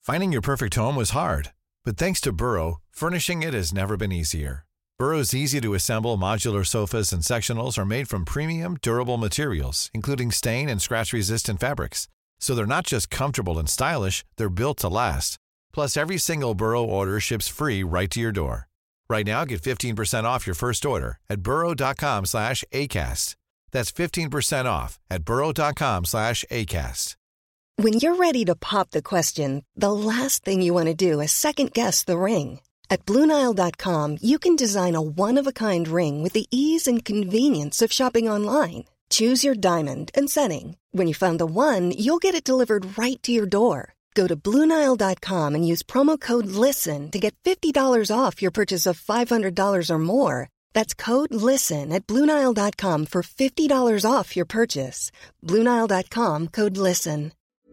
Finding your perfect home was hard, but thanks to Burrow, furnishing it has never been easier. Burrow's easy-to-assemble modular sofas and sectionals are made from premium, durable materials, including stain and scratch-resistant fabrics. So they're not just comfortable and stylish, they're built to last. Plus, every single Burrow order ships free right to your door. Right now, get 15% off your first order at burrow.com/ACAST. That's 15% off at burrow.com/ACAST. When you're ready to pop the question, the last thing you want to do is second-guess the ring. At BlueNile.com, you can design a one-of-a-kind ring with the ease and convenience of shopping online. Choose your diamond and setting. When you find the one, you'll get it delivered right to your door. Go to BlueNile.com and use promo code LISTEN to get $50 off your purchase of $500 or more. That's code LISTEN at BlueNile.com for $50 off your purchase. BlueNile.com, code LISTEN.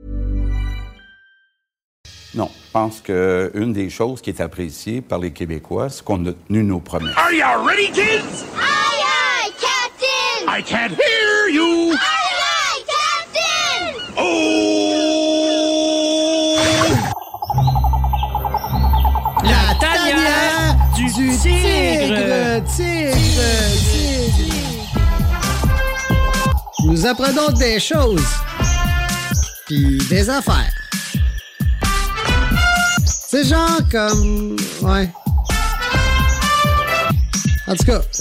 Non, je pense qu'une des choses qui est appréciée par les Québécois, c'est qu'on a tenu nos promesses. Are you ready, kids? Aye, aye, Captain! I can't hear you! Aye, aye, Captain! Oh! La tanière du tigre! Nous apprenons des choses, puis des affaires. C'est genre comme... Ouais. En tout cas,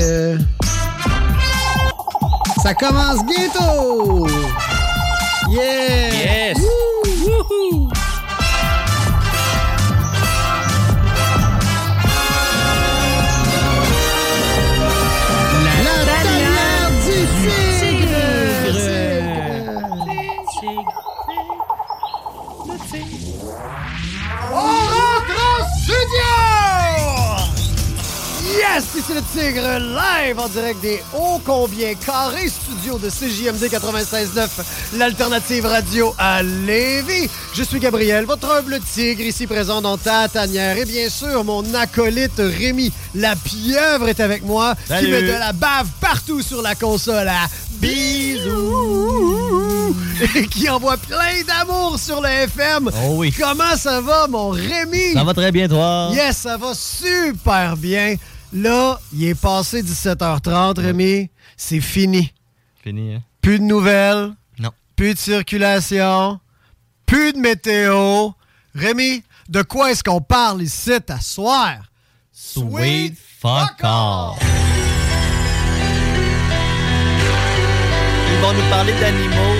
ça commence bientôt! Yeah! Yes! Wouhou! La tanière du tigre! On rentre en studio! Yes! C'est le Tigre live en direct des ô combien carrés studios de CJMD 96.9, l'alternative radio à Lévis. Je suis Gabriel, votre humble tigre ici présent dans ta tanière. Et bien sûr, mon acolyte Rémi, la pieuvre, est avec moi. Salut. Qui met de la bave partout sur la console à bisous! Et qui envoie plein d'amour sur le FM. Oh oui. Comment ça va, mon Rémi? Ça va très bien, toi? Yes, ça va super bien. Là, il est passé 17h30, Rémi. C'est fini. Fini, hein? Plus de nouvelles. Non. Plus de circulation. Plus de météo. Rémi, de quoi est-ce qu'on parle ici à soir? Sweet fuck all. Ils vont nous parler d'animaux.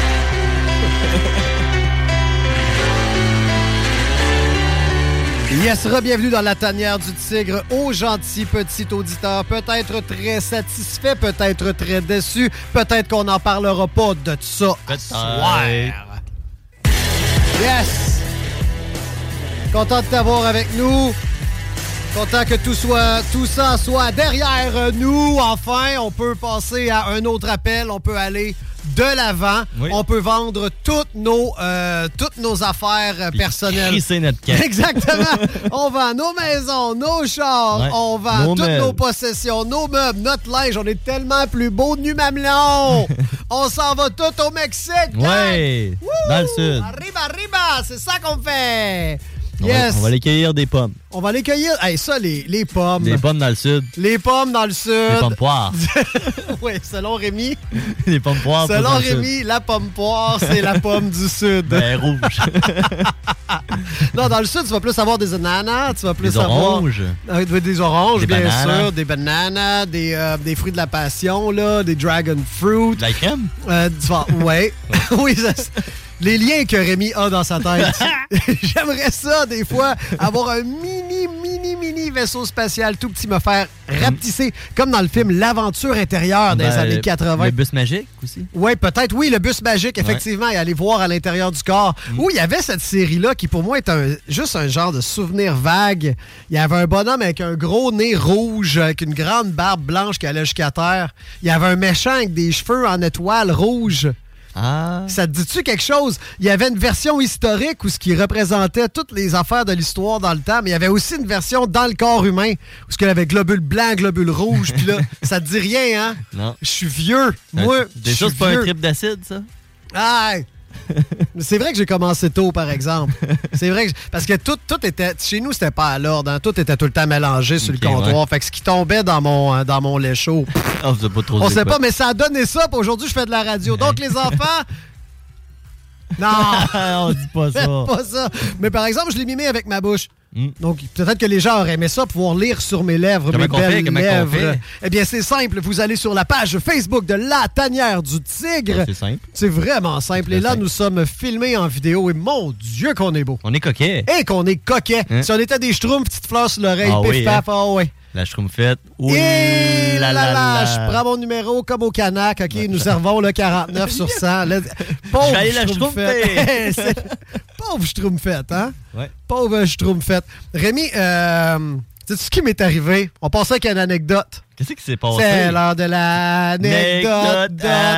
Yes, bienvenue dans la tanière du tigre, au gentil petit auditeur, peut-être très satisfait, peut-être très déçu, peut-être qu'on n'en parlera pas de ça à soir. Yes! Content de t'avoir avec nous. Content que tout ça soit derrière nous. Enfin, on peut passer à un autre appel, on peut aller de l'avant. Oui. On peut vendre toutes nos affaires personnelles. Crisser notre camp. Exactement. On vend nos maisons, nos chars, Ouais. on vend Nos toutes meubles. nos possessions, nos meubles, notre linge. On est tellement plus beau nu mamelon. On s'en va tout au Mexique. Ouais, Woo! dans le sud. Arriba, c'est ça qu'on fait. On Yes. va aller cueillir des pommes. On va aller cueillir. Hey, ça, les pommes. Des pommes dans le sud. Les pommes dans le sud. Des pommes poires. Oui, selon Rémi. Des pommes poires. Selon dans le sud. Rémi, la pomme poire, c'est la pomme du sud. Ben, rouge. Non, dans le sud, tu vas plus avoir des ananas, tu vas plus Des avoir... oranges. Des oranges, Des bien bananes. sûr. Des bananas, des fruits de la passion, là, des dragon fruit. De la crème? Ouais. Oui, les liens que Rémi a dans sa tête. J'aimerais ça, des fois, avoir un mini vaisseau spatial tout petit, me faire rapetisser, comme dans le film L'Aventure intérieure des années 80. Le bus magique aussi. Oui, peut-être, oui, le bus magique, effectivement, et aller voir à l'intérieur du corps. Où il y avait cette série-là qui, pour moi, est juste un genre de souvenir vague. Il y avait un bonhomme avec un gros nez rouge, avec une grande barbe blanche qui allait jusqu'à terre. Il y avait un méchant avec des cheveux en étoile rouge. Ah. Ça te dit-tu quelque chose? Il y avait une version historique où ce qui représentait toutes les affaires de l'histoire dans le temps, mais il y avait aussi une version dans le corps humain où ce qu'il y avait globule blanc, globule rouge, puis là, ça te dit rien, hein? Non. Je suis vieux. Moi, Déjà, c'est pas un trip d'acide, ça? Ah! C'est vrai que j'ai commencé tôt, par exemple. C'est vrai que parce que tout était... Chez nous, c'était pas à l'ordre. Hein? Tout était tout le temps mélangé sur le comptoir. Ouais. Fait que ce qui tombait dans mon lait chaud... On sait pas, mais ça a donné ça. Puis aujourd'hui, je fais de la radio. Donc, les enfants... Non! On dit pas ça. Pas ça. Mais par exemple, je l'ai mimé avec ma bouche. Donc, peut-être que les gens auraient aimé ça, pouvoir lire sur mes lèvres, mes belles lèvres. Eh bien, c'est simple. Vous allez sur la page Facebook de La Tanière du Tigre. C'est simple. C'est vraiment simple. Et là, nous sommes filmés en vidéo. Et mon Dieu qu'on est beau. On est coquet. Et qu'on est coquet. Hein? Si on était des schtroumpfs, petite fleur sur l'oreille, pif paf, ouais. La schtroumpfette. Oui, là. Je prends mon numéro comme au Canac. OK, nous servons le 49 sur 100. Pauvre schtroumpfette. Pauvre schtroumpfette, hein? Ouais. Pauvre schtroumpfette. Rémi, sais-tu ce qui m'est arrivé? On passait avec une anecdote. Qu'est-ce qui s'est passé? C'est l'heure de l'anecdote.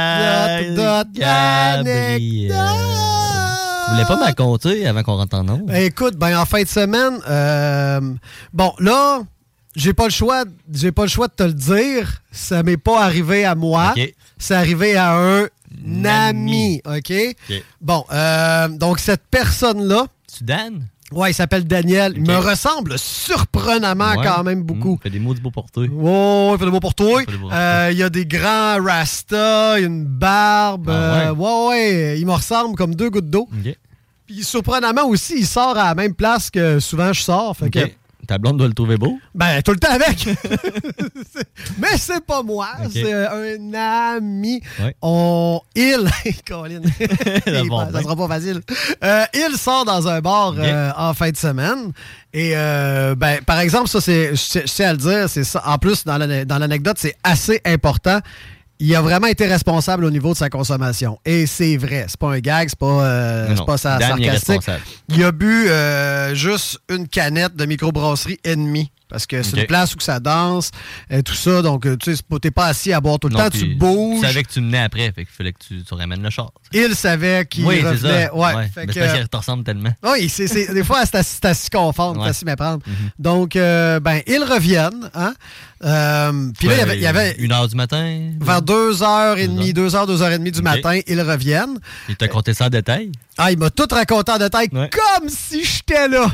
Gabriel. Tu voulais pas me raconter avant qu'on rentre en ondes? Écoute, en fin de semaine, bon, là... J'ai pas le choix de te le dire. Ça m'est pas arrivé à moi. Okay. C'est arrivé à un ami. OK? Bon, donc cette personne-là... C'est Dan? Ouais, il s'appelle Daniel. Il me ressemble surprenamment quand même beaucoup. Il fait des mots du beau pour toi. Ouais, il fait des mots pour toi. Il y a des grands rastas, une barbe. Ouais, il me ressemble comme 2 gouttes d'eau. Okay. Puis surprenamment aussi, il sort à la même place que souvent je sors. Fait que... Ta blonde doit le trouver beau? Tout le temps avec. Mais c'est pas moi, c'est un ami. Ouais. Colin. Ça sera pas facile. Il sort dans un bar en fin de semaine. Et par exemple, ça, je tiens à le dire, c'est ça. En plus, dans l'anecdote, c'est assez important. Il a vraiment été responsable au niveau de sa consommation. Et c'est vrai. C'est pas un gag, c'est pas sarcastique. Il a bu juste une canette de microbrasserie Ennemi. Parce que c'est une place où ça danse, et tout ça. Donc, tu sais, t'es pas assis à boire tout le temps, tu bouges. Tu savais que tu menais après, fait qu'il fallait que tu ramènes le char. Il savait qu'il revenait. C'est ça. Ouais. Mais c'est parce qu'il te ressemble tellement. Oui, des fois, c'est à s'y confondre, c'est à s'y méprendre. Donc, ils reviennent. Hein? Puis là, il y avait... 1h du matin? Vers 2h30, 2h30 du matin, ils reviennent. Il t'a raconté ça en détail? Ah, il m'a tout raconté en détail, comme si j'étais là.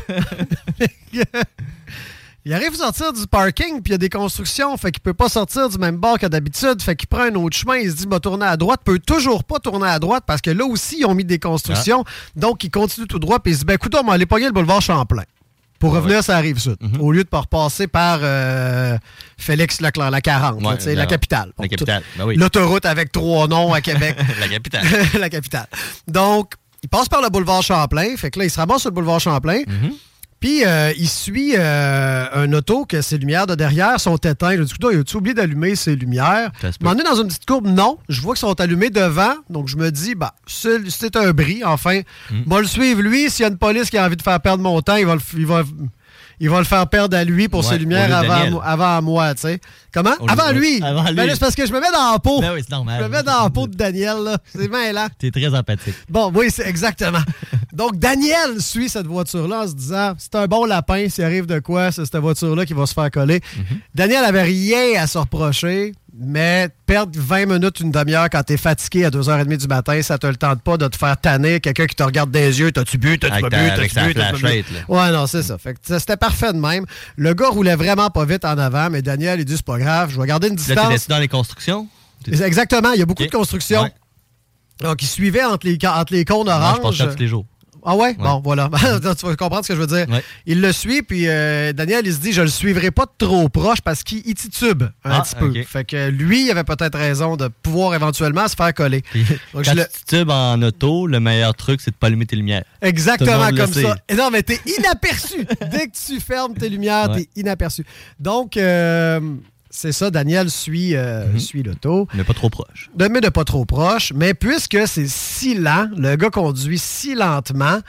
Il arrive à sortir du parking, puis il y a des constructions, fait qu'il peut pas sortir du même bord que d'habitude, fait qu'il prend un autre chemin, il se dit, tourner à droite, peut toujours pas tourner à droite, parce que là aussi, ils ont mis des constructions, donc il continue tout droit, puis il se dit, écoute, on va aller pogner le boulevard Champlain. Pour revenir, ça arrive sud. Au lieu de pas repasser par Félix Leclerc, la 40, la capitale. La capitale, oui. L'autoroute avec 3 noms à Québec. La capitale. La capitale. Donc, il passe par le boulevard Champlain, fait que là, il se ramasse sur le boulevard Champlain. Puis, il suit un auto que ses lumières de derrière sont éteintes. Je dis, il a-tu oublié d'allumer ses lumières? M'en est dans une petite courbe? Non. Je vois qu'ils sont allumés devant. Donc, je me dis, c'est un bris. Enfin, moi, le suivre, lui. S'il y a une police qui a envie de faire perdre mon temps, il va le faire perdre à lui pour ses lumières avant moi, tu sais. Comment? Avant lui. Là, c'est parce que je me mets dans la peau. Ben oui, c'est normal. Je me mets dans la peau de Daniel, là. C'est bien là. T'es très empathique. Bon, oui, c'est exactement. Donc, Daniel suit cette voiture-là en se disant, c'est un bon lapin, s'il arrive de quoi, c'est cette voiture-là qui va se faire coller. Daniel avait rien à se reprocher, mais perdre 20 minutes, une demi-heure quand t'es fatigué à 2h30 du matin, ça te le tente pas de te faire tanner. Quelqu'un qui te regarde des yeux, t'as-tu bu, t'as-tu pas bu, t'as-tu bu. Ouais, non, c'est ça. Fait que c'était parfait de même. Le gars roulait vraiment pas vite en avant, mais Daniel, il dit, c'est pas grave, je vais garder une distance. Là, t'es laissé dans les constructions? Exactement, il y a beaucoup de constructions. Ouais. Donc, il suivait entre les cônes oranges. Je passe ça tous les jours. Ah ouais? Bon, voilà. Tu vas comprendre ce que je veux dire. Ouais. Il le suit, puis Daniel, il se dit, je le suivrai pas trop proche parce qu'il titube un petit peu. Fait que lui, il avait peut-être raison de pouvoir éventuellement se faire coller. Donc, quand tu titubes en auto, le meilleur truc, c'est de pas allumer tes lumières. Exactement comme ça. Et non, mais t'es inaperçu. Dès que tu fermes tes lumières, t'es inaperçu. Donc... c'est ça, Daniel suit l'auto. Mais pas trop proche. Mais de pas trop proche. Mais puisque c'est si lent, le gars conduit si lentement,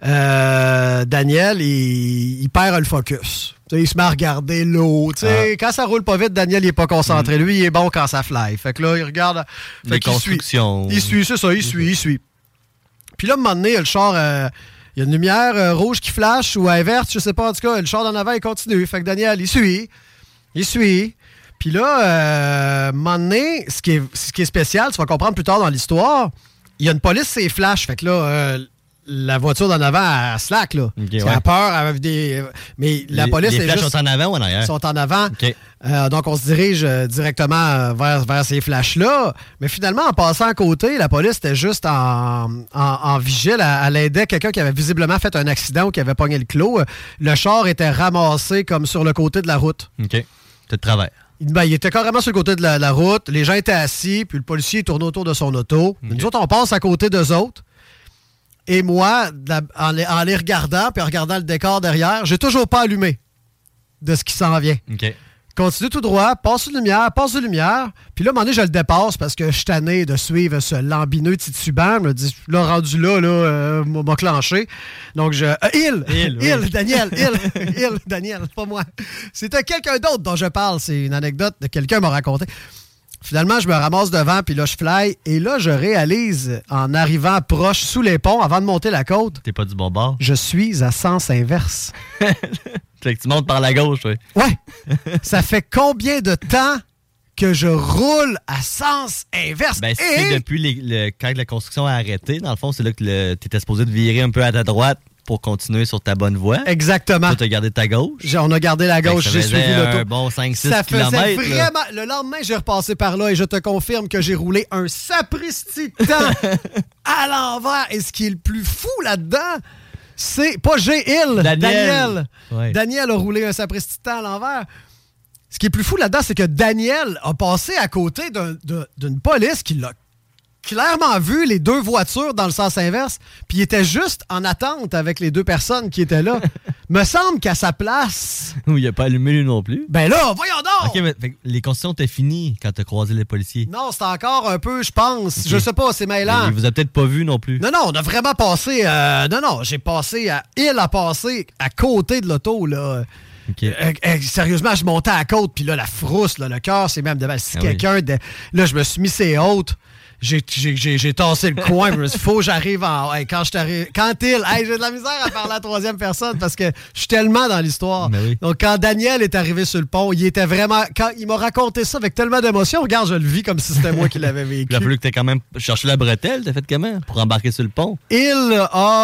Daniel, il perd le focus. T'sais, il se met à regarder l'eau. Quand ça roule pas vite, Daniel, il est pas concentré. Lui, il est bon quand ça fly. Fait que là, il regarde... Les constructions. Il suit, c'est ça, il suit. Puis là, à un moment donné, le char... il y a une lumière rouge qui flash ou verte, je sais pas. En tout cas, le char d'en avant, il continue. Fait que Daniel, il suit. Puis là, à un moment donné, ce qui est spécial, tu vas comprendre plus tard dans l'histoire, il y a une police, c'est flash. Fait que là, la voiture d'en avant, elle slack, là. Okay, Elle a peur, elle a des... Mais la police, les est flashs juste... sont en avant ou en arrière? Ils sont en avant. OK. Donc, on se dirige directement vers ces flashs-là. Mais finalement, en passant à côté, la police était juste en vigile. Elle aidait quelqu'un qui avait visiblement fait un accident ou qui avait pogné le clos. Le char était ramassé comme sur le côté de la route. OK. T'es de travers. Ben, il était carrément sur le côté de la route. Les gens étaient assis, puis le policier tournait autour de son auto. OK. Nous autres, on passe à côté d'eux autres. Et moi, en les regardant, puis en regardant le décor derrière, j'ai toujours pas allumé de ce qui s'en vient. OK. Continue tout droit, passe de lumière. Puis là, à un moment donné, je le dépasse parce que je suis tanné de suivre ce lambineux titubant. Je me dis, là, rendu là, m'a clenché. Donc, Daniel, pas moi. C'était quelqu'un d'autre dont je parle. C'est une anecdote que quelqu'un m'a raconté. Finalement, je me ramasse devant, puis là, je fly. Et là, je réalise, en arrivant proche, sous les ponts, avant de monter la côte... T'es pas du bon bord? Je suis à sens inverse. Fait que tu montes par la gauche, oui. Ouais. Ça fait combien de temps que je roule à sens inverse? Ben, c'est depuis quand la construction a arrêté. Dans le fond, c'est là que t'étais supposé de virer un peu à ta droite pour continuer sur ta bonne voie. Exactement. Toi, t'as gardé ta gauche. On a gardé la gauche, j'ai suivi l'auto. Un bon 5-6 ça km. faisait vraiment... Le lendemain, j'ai repassé par là et je te confirme que j'ai roulé un sapristi de temps à l'envers. Et ce qui est le plus fou là-dedans, c'est... Pas Daniel. Ouais. Daniel a roulé un sapristi de temps à l'envers. Ce qui est plus fou là-dedans, c'est que Daniel a passé à côté d'une police qui l'a clairement vu les deux voitures dans le sens inverse, puis il était juste en attente avec les deux personnes qui étaient là. Me semble qu'à sa place... Où il a pas allumé lui non plus. Ben là, voyons donc! OK, mais les conditions étaient finies quand t'as croisé les policiers. Non, c'est encore un peu, je pense. Okay. Je sais pas, c'est mêlant. Il vous a peut-être pas vu non plus. Non, on a vraiment passé... j'ai passé... Il a passé à côté de l'auto, là. Okay. Sérieusement, je montais à la côte, puis là, la frousse, là, le cœur, c'est même... Si quelqu'un... Oui. Là, je me suis mis ses hautes. J'ai tassé le coin. Il faut que j'arrive en... Hey, j'ai de la misère à parler à la troisième personne parce que je suis tellement dans l'histoire. Oui. Donc, quand Daniel est arrivé sur le pont, il était vraiment... Quand il m'a raconté ça avec tellement d'émotion, regarde, je le vis comme si c'était moi qui l'avais vécu. Il a fallu que tu aies quand même cherché la bretelle. T'as fait comment pour embarquer sur le pont? Il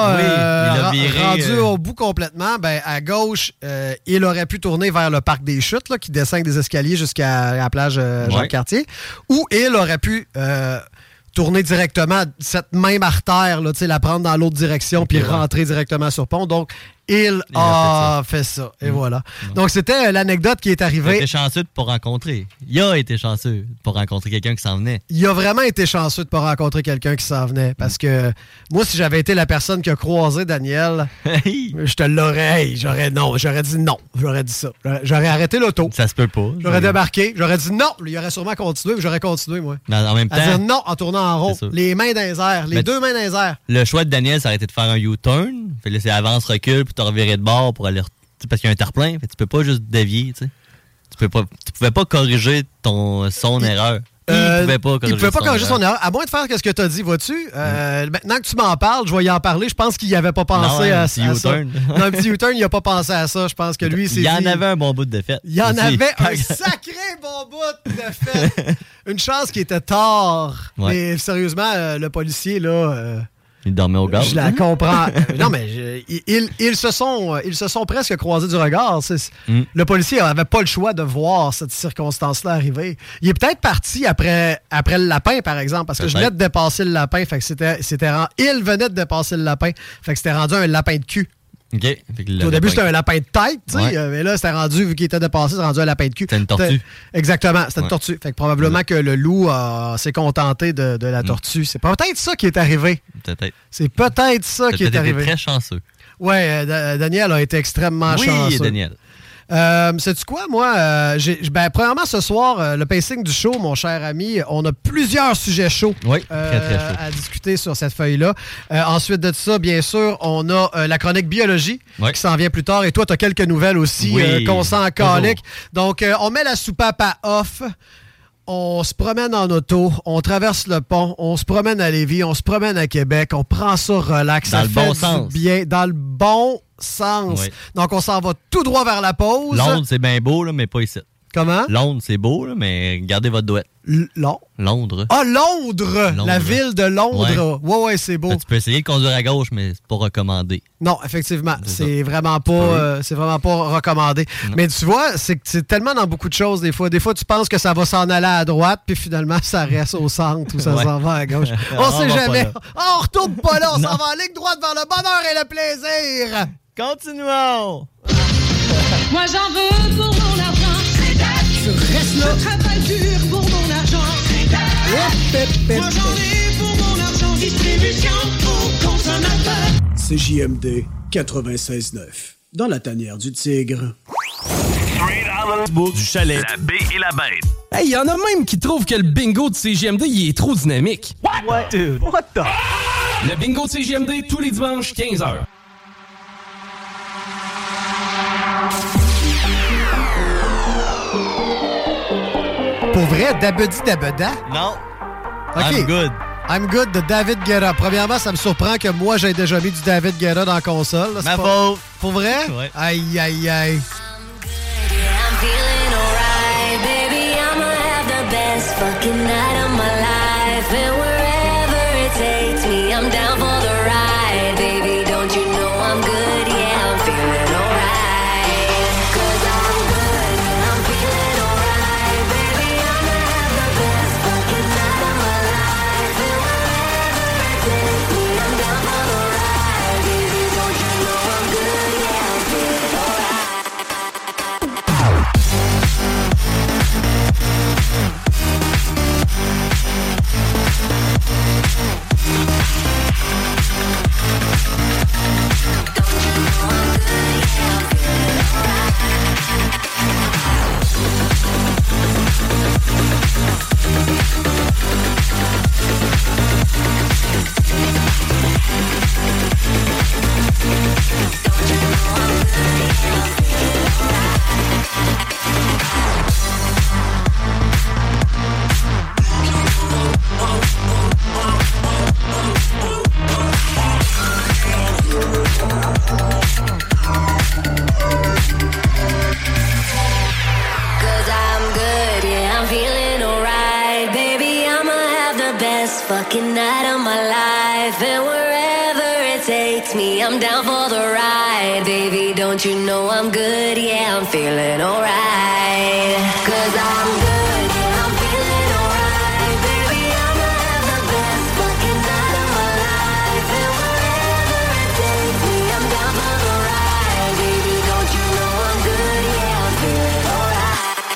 a viré, rendu au bout complètement. Ben, à gauche, il aurait pu tourner vers le parc des Chutes, là, qui descend des escaliers jusqu'à la plage Jean-Cartier. Ou il aurait pu... tourner directement cette même artère, là, la prendre dans l'autre direction puis rentrer directement sur le pont. Donc, il a fait ça. Et voilà. Donc, c'était l'anecdote qui est arrivée. Il a été chanceux de ne pas rencontrer. Il a été chanceux de ne pas rencontrer quelqu'un qui s'en venait. Il a vraiment été chanceux de ne pas rencontrer quelqu'un qui s'en venait. Parce que moi, si j'avais été la personne qui a croisé Daniel, je te l'aurais... j'aurais dit non. J'aurais dit ça. J'aurais arrêté l'auto. Ça se peut pas. J'aurais débarqué. J'aurais dit non. Il aurait sûrement continué. J'aurais continué, moi. En même temps... À dire non en tournant en rond. Les mains dans les airs. Les deux mains dans les airs. Le choix de Daniel, ça aurait été de faire un U-turn. Fait là, c'est avance-recul, puis te revirer de bord pour aller... Parce qu'il y a un terre-plein. Fait tu peux pas juste dévier, tu sais. Tu pouvais pas corriger son erreur. Il pouvait pas corriger son erreur. À moins de faire ce que tu as dit, vois-tu? Maintenant que tu m'en parles, je vais y en parler. Je pense qu'il n'y avait pas pensé à ça. Dans un petit U-turn, il n'a pas pensé à ça. Je pense que lui, c'est. Il y en avait un bon bout de défaite. Il y en avait un sacré bon bout de défaite. Une chance qu'il était tard. Ouais. Mais sérieusement, le policier, là. Il dormait au gaz. Je la comprends. Non, mais ils se sont presque croisés du regard. Le policier n'avait pas le choix de voir cette circonstance-là arriver. Il est peut-être parti après le lapin, par exemple, parce que je venais de dépasser le lapin. Fait que il venait de dépasser le lapin. Fait que c'était rendu un lapin de cul. OK. Au début, c'était un lapin de tête, tu sais. Mais là, c'était rendu, vu qu'il était dépassé, c'est rendu un lapin de cul. C'était une tortue. Exactement, c'était une tortue. Fait que probablement que le loup s'est contenté de la tortue. C'est peut-être ça qui est arrivé. Peut-être. C'est peut-être ça qui est arrivé. Il était très chanceux. Ouais, Daniel a été extrêmement chanceux. Oui, Daniel. Sais-tu quoi, moi? Premièrement, ce soir, le pacing du show, mon cher ami, on a plusieurs sujets chauds très chauds à discuter sur cette feuille-là. Ensuite de ça, bien sûr, on a la chronique biologie qui s'en vient plus tard. Et toi, tu as quelques nouvelles aussi qu'on sent en calique. Donc, on met la soupape à off. On se promène en auto, on traverse le pont, on se promène à Lévis, on se promène à Québec, on prend ça relax, ça fait du bien, dans le bon sens. Oui. Donc, on s'en va tout droit vers la pause. Londres, c'est bien beau, là, mais pas ici. Comment? Londres, c'est beau, là, mais gardez votre douette. Londres. Ah, Londres! La ville de Londres. Ouais, c'est beau. Tu peux essayer de conduire à gauche, mais c'est pas recommandé. Non, effectivement. C'est vraiment pas recommandé. Non. Mais tu vois, c'est tellement dans beaucoup de choses des fois. Des fois, tu penses que ça va s'en aller à droite, puis finalement, ça reste au centre ou ça s'en va à gauche. On sait jamais. On retourne pas là. On s'en va en ligne droite vers le bonheur et le plaisir. Continuons. Moi, j'en veux pour mon argent. Tu restes là. Je travaille dur pour mon argent. Moi, j'en ai pour mon argent. Distribution aux consommateurs. CJMD 96.9. Dans la tanière du tigre. Du chalet. La baie et la bête. Hey, y en a même qui trouvent que le bingo de CJMD, il est trop dynamique. What? Dude, what the? Le bingo de CJMD, tous les dimanches, 15h. Pour vrai, Dabedi Dabeda? Non. Okay. I'm good. I'm good de David Guetta. Premièrement, ça me surprend que moi, j'ai déjà mis du David Guetta dans la console. Ma faute. Pour vrai? Ouais. Aïe, aïe, aïe. Fucking night of my life, and wherever it takes me, I'm down for the ride, baby. Don't you know I'm good? Yeah, I'm feeling alright. 'Cause I'm good, I'm feeling alright, baby. I'ma have the best fucking night of my life, and wherever it takes me, I'm down for the ride, baby. Don't you know I'm good? Yeah, I'm feeling alright. Fucking night of my life, and wherever it takes me, I'm down for the ride, baby. Don't you know I'm good? Yeah, I'm feeling alright. 'Cause I'm good, yeah, I'm feeling alright, baby. I'ma have the best fucking night of my life, and wherever it takes me, I'm down for the ride, baby. Don't you know I'm good? Yeah, I'm feeling alright.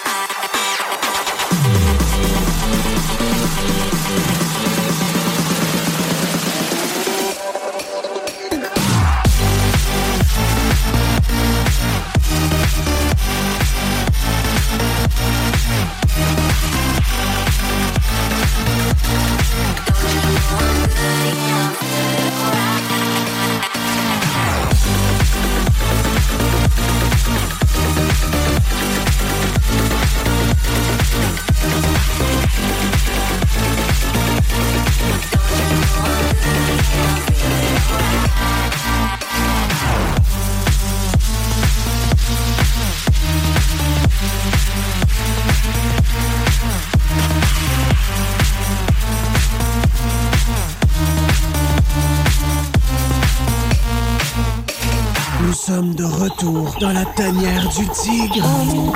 Nous sommes de retour dans la tanière du tigre.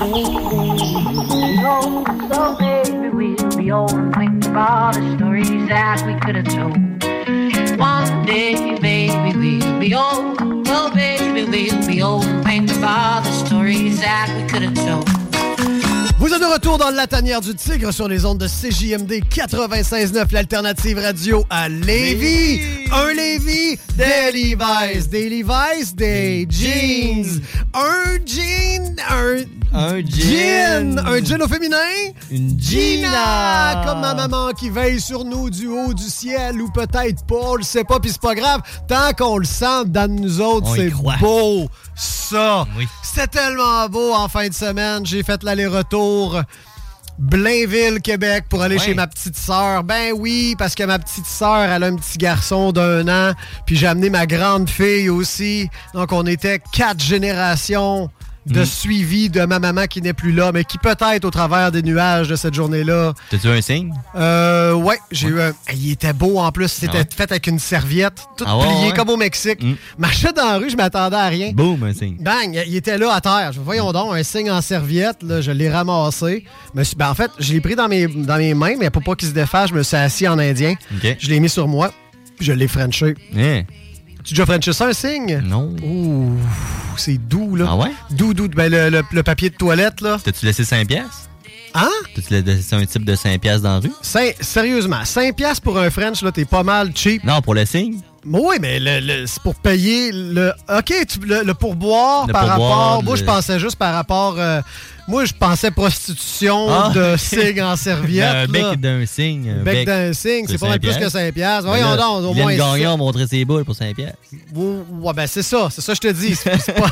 So maybe we'll be old and think about the stories that we could have told. One day, maybe we'll be old. Oh, baby, we'll be old and think about the stories that we could have told. Vous êtes de retour dans la tanière du tigre sur les ondes de CJMD 96.9, l'alternative radio à Lévis. Un Lévis, des Levi's. Des Levi's, des jeans. Un jean, un jean. Un jean au féminin? Une Gina. Comme ma maman qui veille sur nous du haut du ciel, ou peut-être pas, on le sait pas, puis c'est pas grave. Tant qu'on le sent dans nous autres, c'est beau. Ça. Oui. C'était tellement beau en fin de semaine. J'ai fait l'aller-retour Blainville, Québec, pour aller chez ma petite sœur. Ben oui, parce que ma petite sœur, elle a un petit garçon d'1 an. Puis j'ai amené ma grande fille aussi. Donc on était 4 générations de suivi de ma maman qui n'est plus là, mais qui peut-être, au travers des nuages de cette journée-là... T'as-tu eu un signe? Ouais, j'ai eu un... Il était beau, en plus. C'était fait avec une serviette, tout plié, comme au Mexique. Marchais dans la rue, je m'attendais à rien. Boum, un signe. Bang, il était là, à terre. Voyons donc, un signe en serviette, là, je l'ai ramassé. En fait, je l'ai pris dans mes mains, mais pour pas qu'il se défasse, je me suis assis en indien. Okay. Je l'ai mis sur moi, puis je l'ai frenché. Yeah. Tu as déjà frenché ça, un signe? Non. Ouh, c'est doux, là. Ah ouais? Doux. Ben, le papier de toilette, là. T'as-tu laissé 5$? Hein? T'as-tu laissé un type de 5$ dans la rue? Sérieusement, 5$ pour un French, là, t'es pas mal cheap. Non, pour le signe? Oui, mais c'est pour payer le... OK, le pourboire par rapport... Moi, je pensais juste par rapport... moi, je pensais prostitution de signe en serviette. Un bec d'un signe. Un bec d'un signe, c'est pas mal plus que 5$. Voyons donc, au moins... Gagnon a montré ses boules pour 5$. Ouais, ben c'est ça, je te dis. C'est pas...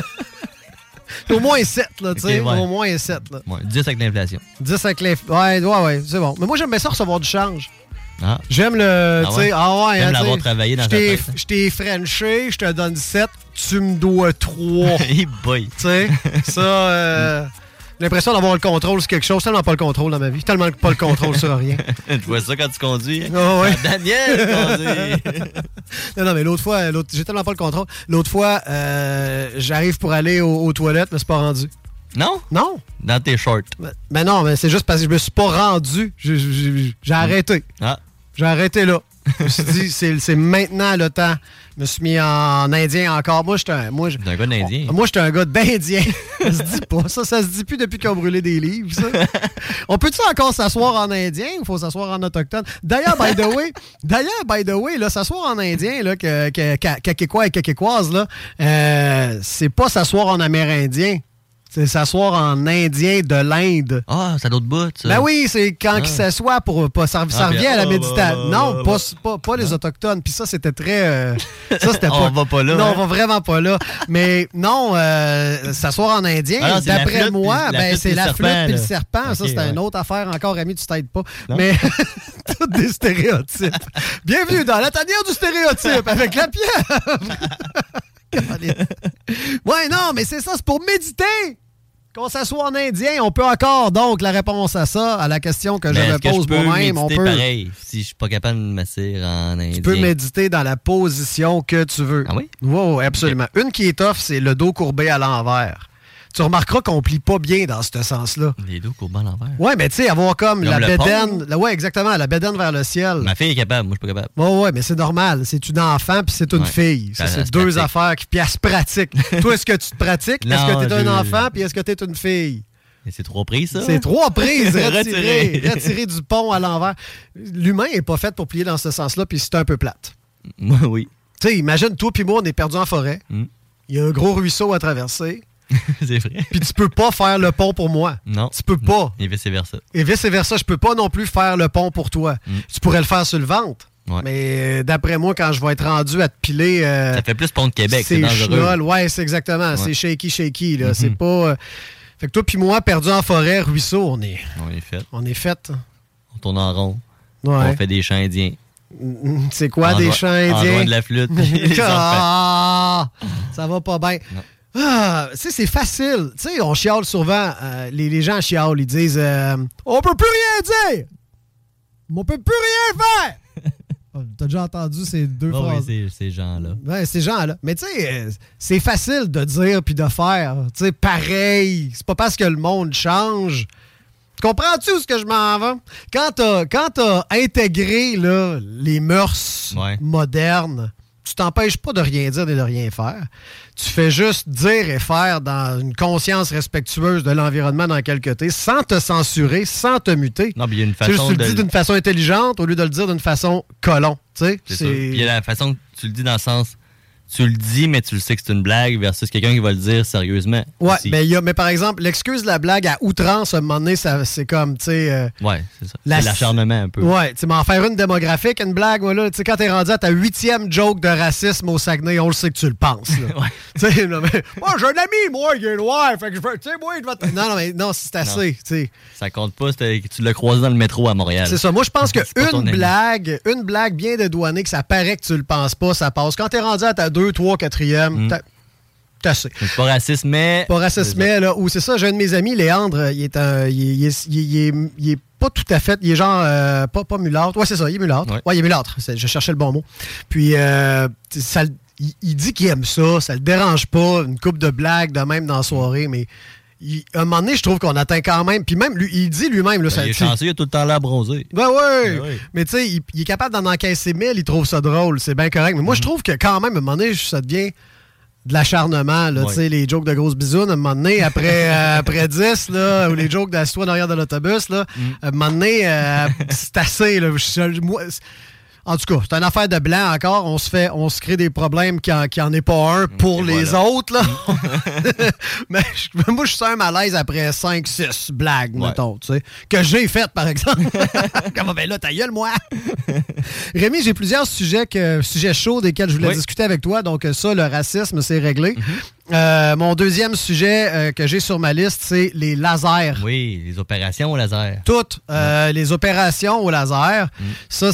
au moins 7, là, tu sais. Au moins 7, là. Ouais, 10 avec l'inflation. 10 avec l'inflation. Ouais, c'est bon. Mais moi, j'aime bien ça recevoir du change. Ah. J'aime le... Ah ouais? J'aime l'avoir travaillé dans ta tête. Je t'ai frenché, je te donne 7, tu me dois 3. Hey boy. Tu sais, ça... J'ai l'impression d'avoir le contrôle sur quelque chose. Tellement pas le contrôle dans ma vie. Tellement pas le contrôle sur rien. Tu vois ça quand tu conduis? Oh, ouais. Daniel conduit! non, mais l'autre fois, j'ai tellement pas le contrôle. L'autre fois, j'arrive pour aller aux toilettes, mais c'est pas rendu. Non? Non. Dans tes shorts. Ben non, mais c'est juste parce que je me suis pas rendu. J'ai arrêté. Ah. J'ai arrêté là. Je me suis dit, c'est maintenant le temps. Je me suis mis en indien encore. Moi, j'étais un gars d'indien. Moi, j'étais un gars d'indien. Ça se dit pas. Ça se dit plus depuis qu'ils ont brûlé des livres, ça. On peut-tu encore s'asseoir en indien ou faut s'asseoir en autochtone? D'ailleurs, by the way, là, s'asseoir en indien, là, Quéquois et Quéquoises, là, c'est pas s'asseoir en amérindien. C'est s'asseoir en indien de l'Inde. Ah, c'est à l'autre bout, ça. Ben oui, c'est quand ils s'assoient pour... ça revient à la méditation. Non, pas les Autochtones. Puis ça, c'était très... ça, c'était pas... On va pas là. Non, on va vraiment pas là. Mais non, s'asseoir en indien, d'après moi, c'est la flûte puis le serpent. Okay, ça, c'est une autre affaire encore, ami, tu t'aides pas. Non. Mais tous des stéréotypes. Bienvenue dans la tanière du stéréotype avec la pierre. Ouais, non, mais c'est ça, c'est pour méditer. Qu'on s'assoit en indien, on peut encore, donc, la réponse à ça, à la question que je me pose moi-même, on peut... pareil, si je suis pas capable de m'asseoir en indien. Tu peux méditer dans la position que tu veux. Ah oui? Oui, absolument. Okay. Une qui est tough, c'est le dos courbé à l'envers. Tu remarqueras qu'on plie pas bien dans ce sens-là. Les dos courbés à l'envers? Oui, mais tu sais, avoir comme la bédaine... Oui, exactement, la bédaine vers le ciel. Ma fille est capable, moi, je suis pas capable. Oui, mais c'est normal. C'est une enfant puis c'est une fille. Ça, c'est deux affaires qui... Puis elle se pratique. Toi, est-ce que tu te pratiques? Est-ce que tu es un enfant puis est-ce que tu es une fille? Et c'est 3 prises, ça? C'est 3 prises. Retirer du pont à l'envers. L'humain n'est pas fait pour plier dans ce sens-là puis c'est un peu plate. Oui. Tu sais, imagine, toi puis moi, on est perdu en forêt. Il y a un gros ruisseau à traverser. C'est vrai. Puis tu peux pas faire le pont pour moi. Non. Tu peux pas. Et vice-versa. Et vice-versa, je peux pas non plus faire le pont pour toi. Tu pourrais le faire sur le ventre. Ouais. Mais d'après moi, quand je vais être rendu à te piler... ça fait plus pont de Québec, c'est dangereux. Ouais, c'est exactement. Ouais. C'est shaky, là. C'est pas... Fait que toi puis moi, perdu en forêt, ruisseau, on est fait. On est fait. On tourne en rond. Ouais. On fait des chants indiens. C'est quoi des chants indiens? En loin de la flûte. Ça va pas bien. Ah, tu sais, c'est facile. Tu sais, on chiale souvent. Les gens chialent, ils disent on peut plus rien dire! On peut plus rien faire! T'as déjà entendu ces deux phrases? Oui, ces gens-là. Ouais, ces gens-là. Mais tu sais, c'est facile de dire puis de faire. Tu sais, pareil. C'est pas parce que le monde change. Comprends-tu où est-ce que je m'en vais? Quand t'as intégré là, les mœurs modernes, tu t'empêches pas de rien dire et de rien faire. Tu fais juste dire et faire dans une conscience respectueuse de l'environnement dans lequel tu es, sans te censurer, sans te muter. Non, mais il y a une façon tu le dis d'une façon intelligente au lieu de le dire d'une façon colon. C'est ça. Puis il y a la façon que tu le dis dans le sens... Tu le dis, mais tu le sais que c'est une blague versus quelqu'un qui va le dire sérieusement. Ouais, mais par exemple, l'excuse de la blague à outrance, à un moment donné, c'est comme, tu sais... ouais, c'est ça. C'est l'acharnement un peu. Ouais, tu sais, m'en faire une démographique, une blague, voilà. Tu sais, quand t'es rendu à ta 8e joke de racisme au Saguenay, on le sait que tu le penses, là. Ouais. Tu sais, moi, j'ai un ami, moi, qui est noir, fait que je veux... Tu sais, moi, je vais... Non, mais non, c'est assez, tu sais. Ça compte pas, tu l'as croisé dans le métro à Montréal. C'est ça. Moi, je pense qu'une blague bien dédouanée, que ça paraît que tu le penses pas, ça passe. Quand t'es rendu à ta 2, 3, 4e, c'est assez. C'est pas raciste, mais... Pas raciste, mais, là, ou c'est ça, j'ai un de mes amis, Léandre, il est pas tout à fait, il est genre, pas mulâtre. Ouais, c'est ça, il est mulâtre. Ouais, il est mulâtre, je cherchais le bon mot. Puis, il dit qu'il aime ça, ça le dérange pas, une couple de blagues de même dans la soirée, mais... à un moment donné, je trouve qu'on atteint quand même. Puis même, lui, il dit lui-même... Là, il est chanceux, il a tout le temps l'air bronzé. Ben oui! Mais tu sais, il est capable d'en encaisser 1000, il trouve ça drôle, c'est bien correct. Mais moi, je trouve que quand même, à un moment donné, ça devient de l'acharnement. Tu sais, les jokes de grosses bisounes, à un moment donné, après 10, là, ou les jokes d'assis-toi derrière de l'autobus, là, à un moment donné, c'est assez. Là, en tout cas, c'est une affaire de blanc encore. On se crée des problèmes qui en est pas un pour les autres. Là. Mais moi, je suis un malaise après 5-6 blagues, mettons, tu sais, que j'ai faites, par exemple. Comment ben là, ta gueule, moi? Rémi, j'ai plusieurs sujets chauds desquels je voulais discuter avec toi. Donc ça, le racisme, c'est réglé. Mon deuxième sujet que j'ai sur ma liste, c'est les lasers. Oui, les opérations au laser. Toutes. Les opérations au laser. Ça,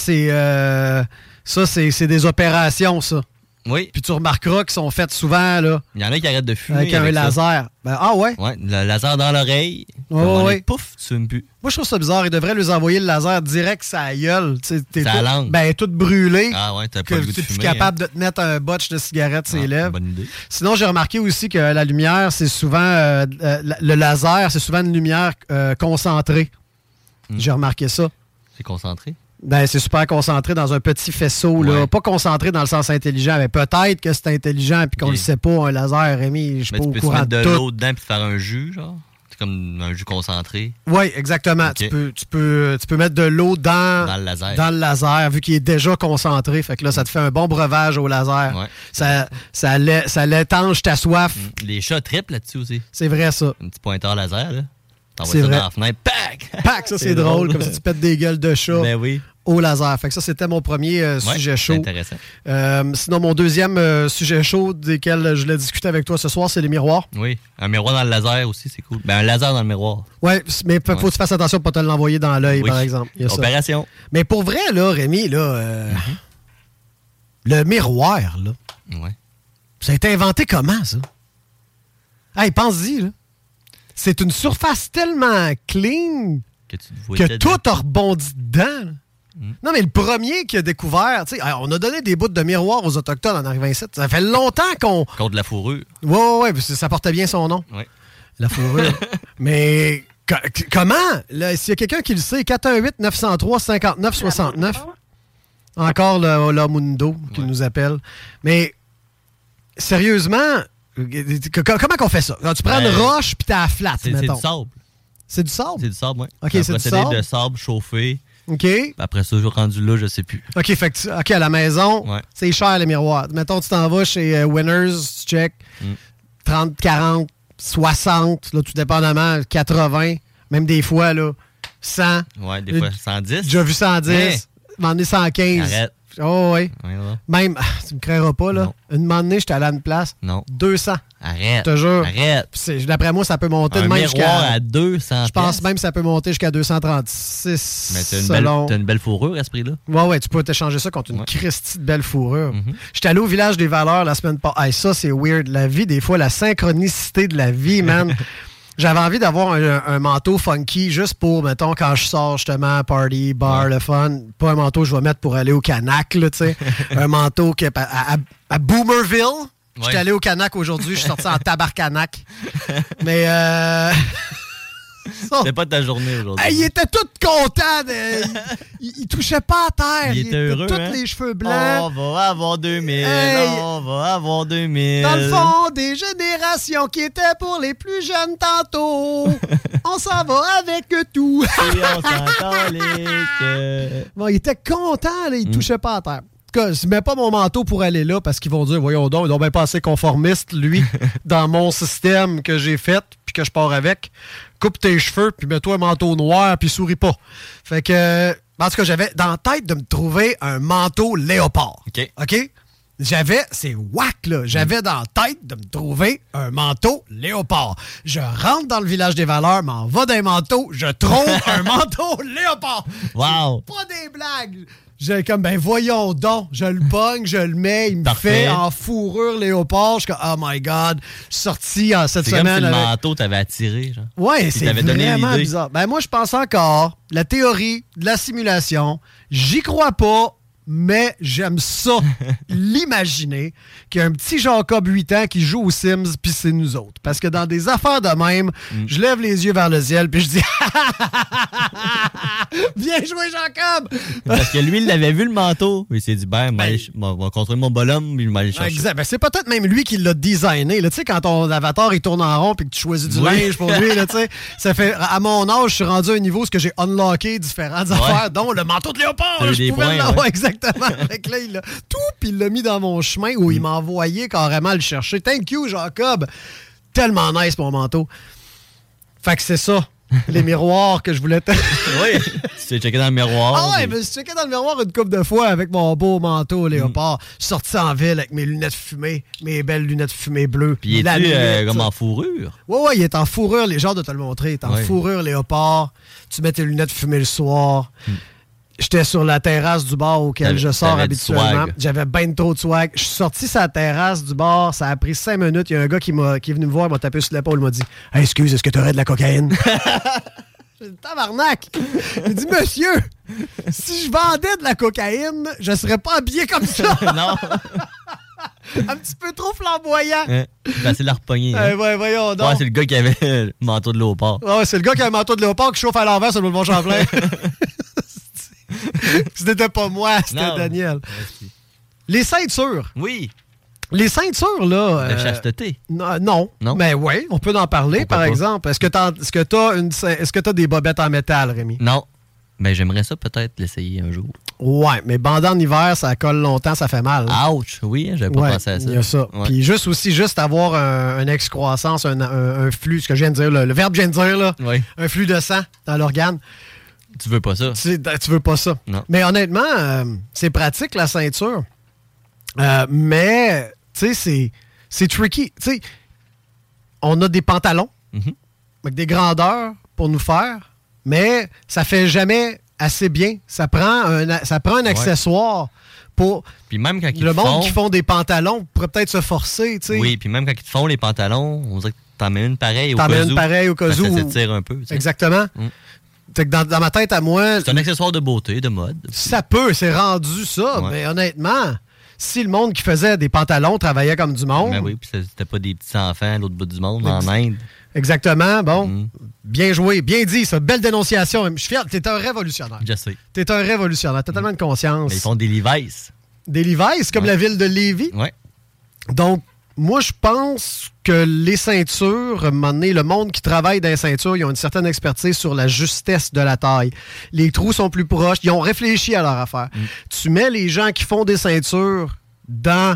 c'est des opérations, ça. Oui. Puis tu remarqueras qu'ils sont faites souvent, là. Il y en a qui arrêtent de fumer avec un laser. Ben, ah ouais? Ouais, le laser dans l'oreille. Pouf, tu fumes plus. Moi, je trouve ça bizarre. Ils devraient lui envoyer le laser direct sur la gueule. La langue. Ben, tout brûlé. Ah ouais, t'as pas le goût de fumer. Tu es capable de te mettre un botch de cigarette sur les lèvres. Bonne idée. Sinon, j'ai remarqué aussi que la lumière, c'est souvent... le laser, c'est souvent une lumière concentrée. J'ai remarqué ça. C'est concentré? Ben, c'est super concentré dans un petit faisceau, là. Pas concentré dans le sens intelligent, mais peut-être que c'est intelligent et qu'on le sait pas, un laser, Rémi, je suis pas au courant de tout. Tu peux mettre de l'eau dedans et faire un jus, genre? C'est comme un jus concentré. Oui, exactement. Okay. Tu peux mettre de l'eau dans le laser, vu qu'il est déjà concentré. Fait que là, ça te fait un bon breuvage au laser. Ouais. Ça l'étanche ta soif. Les chats trippent là-dessus aussi. C'est vrai, ça. Un petit pointeur laser, là. C'est vrai. Dans la fenêtre, pac! Pac, ça c'est drôle, comme si tu pètes des gueules de chat au laser. Fait que ça, c'était mon premier sujet chaud. Intéressant. Sinon, mon deuxième sujet chaud desquels je voulais discuter avec toi ce soir, c'est les miroirs. Oui, un miroir dans le laser aussi, c'est cool. Ben, un laser dans le miroir. Oui, mais faut que tu fasses attention de ne pas te l'envoyer dans l'œil, par exemple. Opération. Mais pour vrai, là, Rémi, là, le miroir, là, ça a été inventé comment, ça? Hey, pense-y, là. C'est une surface tellement clean que tout a rebondi dedans. Non, mais le premier qui a découvert... on a donné des bouts de miroir aux Autochtones en arrivant ici. Ça fait longtemps qu'on... Contre la fourrure. Oui, ça portait bien son nom. Oui. La fourrure. Mais comment? S'il y a quelqu'un qui le sait, 418-903-5969. Encore le Mundo qui nous appelle. Mais sérieusement... Comment qu'on fait ça? Tu prends une roche puis t'as la flat, mettons. C'est du sable. C'est du sable? C'est du sable, oui. OK, c'est du sable. De sable chauffé. OK. Puis après ça, rendu là, je sais plus. OK, fait que à la maison, c'est cher les miroirs. Mettons, tu t'en vas chez Winners, tu check 30, 40, 60, là, tout dépendamment, 80, même des fois, là, 100. Ouais, des fois 110. J'ai déjà vu 110, m'en donné 115. Arrête. Oh, oui. Même, tu me créeras pas, là. Non. Une moment donné, j'étais allé à une place. Non. 200. Arrête. Je te jure. Arrête. D'après moi, ça peut monter un de même miroir à 200. Je pense même que ça peut monter jusqu'à 236. Mais t'as une belle fourrure à ce prix-là. Ouais, tu peux t'échanger ça contre une Christie de belle fourrure. J'étais allé au Village des Valeurs la semaine passée. Hey, ça, c'est weird. La vie, des fois, la synchronicité de la vie, man. J'avais envie d'avoir un manteau funky juste pour, mettons, quand je sors justement, party, bar, le fun. Pas un manteau que je vais mettre pour aller au Canac, là, tu sais. Un manteau qui est à Boomerville. J'étais allé au Canac aujourd'hui, je suis sorti en tabarcanac. Mais c'était pas ta journée aujourd'hui. Il était tout content. Il touchait pas à terre. Il était heureux, tous les cheveux blancs. On va avoir 2000. On va avoir 2000. Dans le fond, des générations qui étaient pour les plus jeunes tantôt. On s'en va avec tout. Et on s'entend Bon, il était content, là, il touchait pas à terre. En tout cas, je mets pas mon manteau pour aller là parce qu'ils vont dire, voyons donc, ils ont bien pas assez conformiste, lui, dans mon système que j'ai fait puis que je pars avec. Coupe tes cheveux, puis mets-toi un manteau noir, puis souris pas. Fait que, en tout cas, j'avais dans la tête de me trouver un manteau léopard. OK? C'est whack, là. J'avais dans la tête de me trouver un manteau léopard. Je rentre dans le Village des Valeurs, m'en va d'un manteau, je trouve un manteau léopard. Wow! Pas des blagues. J'ai comme, ben voyons donc, je le pogne, je le mets, il me Parfait. fait en fourrure léopard. Je suis comme, oh my God, je suis sorti en cette C'est comme semaine. si le manteau t'avait attiré, genre. Ouais, Puis c'est t'avait donné vraiment l'idée. bizarre. Ben moi, je pense encore, la théorie de la simulation, j'y crois pas, mais j'aime ça, l'imaginer, qu'il y a un petit Jacob 8 ans qui joue aux Sims, puis c'est nous autres. Parce que dans des affaires de même, je lève les yeux vers le ciel, puis je dis « Bien joué, Jacob! » Parce que lui, il l'avait vu le manteau. Il s'est dit, ben, va contrôler mon bonhomme, puis je vais aller le chercher. Exact. Ben, c'est peut-être même lui qui l'a designé. Tu sais, quand ton avatar il tourne en rond puis que tu choisis du linge pour lui, là, tu sais, ça fait, à mon âge, je suis rendu à un niveau où ce que j'ai unlocké différentes affaires, dont le manteau de léopard. T'as eu Je des pouvais points, l'avoir ouais. exactement. Fait que là, il l'a tout, puis il l'a mis dans mon chemin où il m'a envoyé carrément le chercher. Thank you, Jacob. Tellement nice, mon manteau. Fait que c'est ça. Les miroirs que je voulais te... Oui, tu t'es checké dans le miroir. Ah ouais, mais je suis checké dans le miroir une couple de fois avec mon beau manteau léopard. Je suis sorti en ville avec mes lunettes fumées, mes belles lunettes fumées bleues. Puis il La est-tu lunette. comme en fourrure? Ouais, il est en fourrure. Les gens de te le montrer. Il est en fourrure léopard. Tu mets tes lunettes fumées le soir. J'étais sur la terrasse du bar auquel je sors t'avais du habituellement. swag. J'avais ben trop de swag. Je suis sorti sur la terrasse du bar. Ça a pris 5 minutes. Il y a un gars qui est venu me voir, il m'a tapé sur l'épaule. Il m'a dit hey, « Excuse, est-ce que tu aurais de la cocaïne? » J'ai dit « Tabarnak! » Il dit « Monsieur, si je vendais de la cocaïne, je serais pas habillé comme ça. » Non. Un petit peu trop flamboyant. Facile à repogner. Hein? Ouais, voyons donc. Ouais, c'est le gars qui avait le manteau de léopard. Ouais, c'est le gars qui a un manteau de léopard qui chauffe à l'envers sur le boulevard Champlain. C'était pas moi, c'était Non. Daniel. Les ceintures. Oui. Les ceintures, là... De chasteté. Non. Mais oui, on peut en parler, Pourquoi par pas? exemple. Est-ce que t'as des bobettes en métal, Rémi? Non. Mais j'aimerais ça peut-être l'essayer un jour. Ouais, mais bandant en hiver, ça colle longtemps, ça fait mal. Ouch! Oui, j'avais pas pensé à ça. Il y a ça. Ouais. Puis juste avoir un excroissance, un flux, ce que je viens de dire, le verbe que je viens de dire, là, un flux de sang dans l'organe. Tu veux pas ça? Tu veux pas ça. Non. Mais honnêtement, c'est pratique, la ceinture. Mais, tu sais, c'est tricky. Tu sais, on a des pantalons avec des grandeurs pour nous faire, mais ça fait jamais assez bien. Ça prend un accessoire pour... Puis même quand ils le te monde font... qui font des pantalons pourrait peut-être se forcer, tu sais. Oui, puis même quand ils te font les pantalons, on dirait que t'en mets une pareille au cas où. T'en mets une pareille au cas où. Ça s'étire un peu. Tu sais. Exactement. Fait que dans ma tête à moi... C'est un accessoire de beauté, de mode. Ça peut, c'est rendu ça, mais honnêtement... Si le monde qui faisait des pantalons travaillait comme du monde... Ben oui, puis c'était pas des petits enfants à l'autre bout du monde, en Inde. Exactement, bon. Bien joué, bien dit, ça. Belle dénonciation. Je suis fier, t'es un révolutionnaire. Je sais. T'es un révolutionnaire, t'as tellement de conscience. Mais ils font des Levi's. Des Levi's, comme la ville de Lévis? Oui. Donc, moi, je pense que les ceintures, à un moment donné, le monde qui travaille dans les ceintures, ils ont une certaine expertise sur la justesse de la taille. Les trous sont plus proches. Ils ont réfléchi à leur affaire. Tu mets les gens qui font des ceintures dans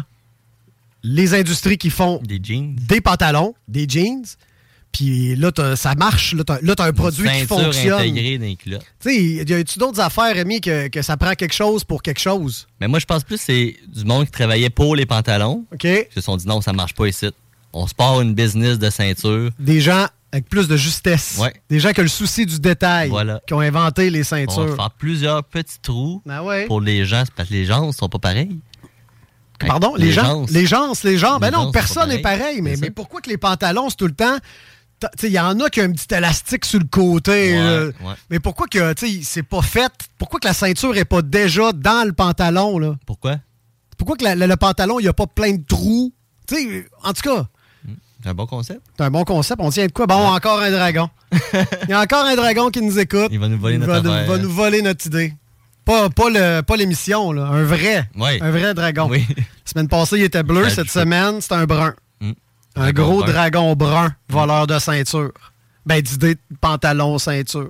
les industries qui font des jeans, des pantalons, des jeans, puis là, ça marche. Là, t'as un produit qui fonctionne. Ceinture intégrée dans les culottes. Tu sais, y a-tu d'autres affaires, Rémi, que ça prend quelque chose pour quelque chose? Mais moi, je pense plus que c'est du monde qui travaillait pour les pantalons. OK. Ils se sont dit non, ça marche pas ici. On se part une business de ceinture. Des gens avec plus de justesse. Ouais. Des gens qui ont le souci du détail. Voilà. Qui ont inventé les On ceintures. va faire plusieurs petits trous pour les gens. Parce que les gens ne sont pas pareils. Pardon? Les gens? Ben non, personne n'est pareil. Mais pourquoi que les pantalons, c'est tout le temps... Il y en a qui ont un petit élastique sur le côté. Mais pourquoi que c'est pas fait? Pourquoi que la ceinture est pas déjà dans le pantalon? Là? Pourquoi? Pourquoi que le pantalon, il n'y a pas plein de trous? En tout cas... C'est un bon concept. C'est un bon concept. On tient de quoi? Bon, encore un dragon. Il y a encore un dragon qui nous écoute. Il va nous voler notre affaire. Va nous voler notre idée. Pas l'émission, là. Un vrai. Oui. Un vrai dragon. Oui. La semaine passée, il était bleu. Cette semaine, c'est un brun. Un gros dragon brun, voleur de ceinture. Ben, d'idées de pantalon, ceinture.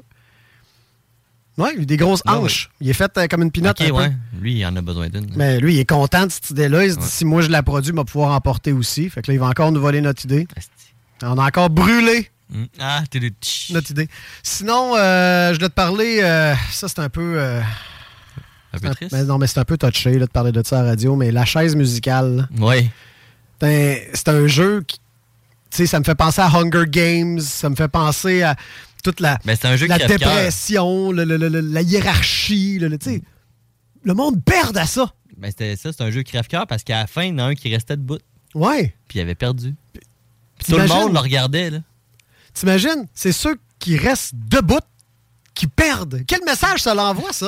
Oui, il a des grosses hanches. Il est fait comme une pinotte. OK, un peu. ouais. Lui, il en a besoin d'une. Mais lui, il est content de cette idée-là. Il se dit, si moi je la produis, il va pouvoir en porter aussi. Fait que là, il va encore nous voler notre idée. On a encore brûlé notre idée. Sinon, je voulais te parler... ça, c'est un peu... un peu triste? Non, mais c'est un peu touché là, de parler de ça à la radio. Mais la chaise musicale... Oui. C'est un jeu qui... Tu sais, ça me fait penser à Hunger Games. Ça me fait penser à toute la, c'est un jeu la crève-cœur. dépression, la hiérarchie. Tu sais... le monde perd à ça. Ben, c'est un jeu crève-cœur parce qu'à la fin, il y en a un qui restait debout. Ouais. Puis il avait perdu. Puis tout le monde le regardait, là. T'imagines? C'est ceux qui restent debout qui perdent. Quel message ça l'envoie, ça?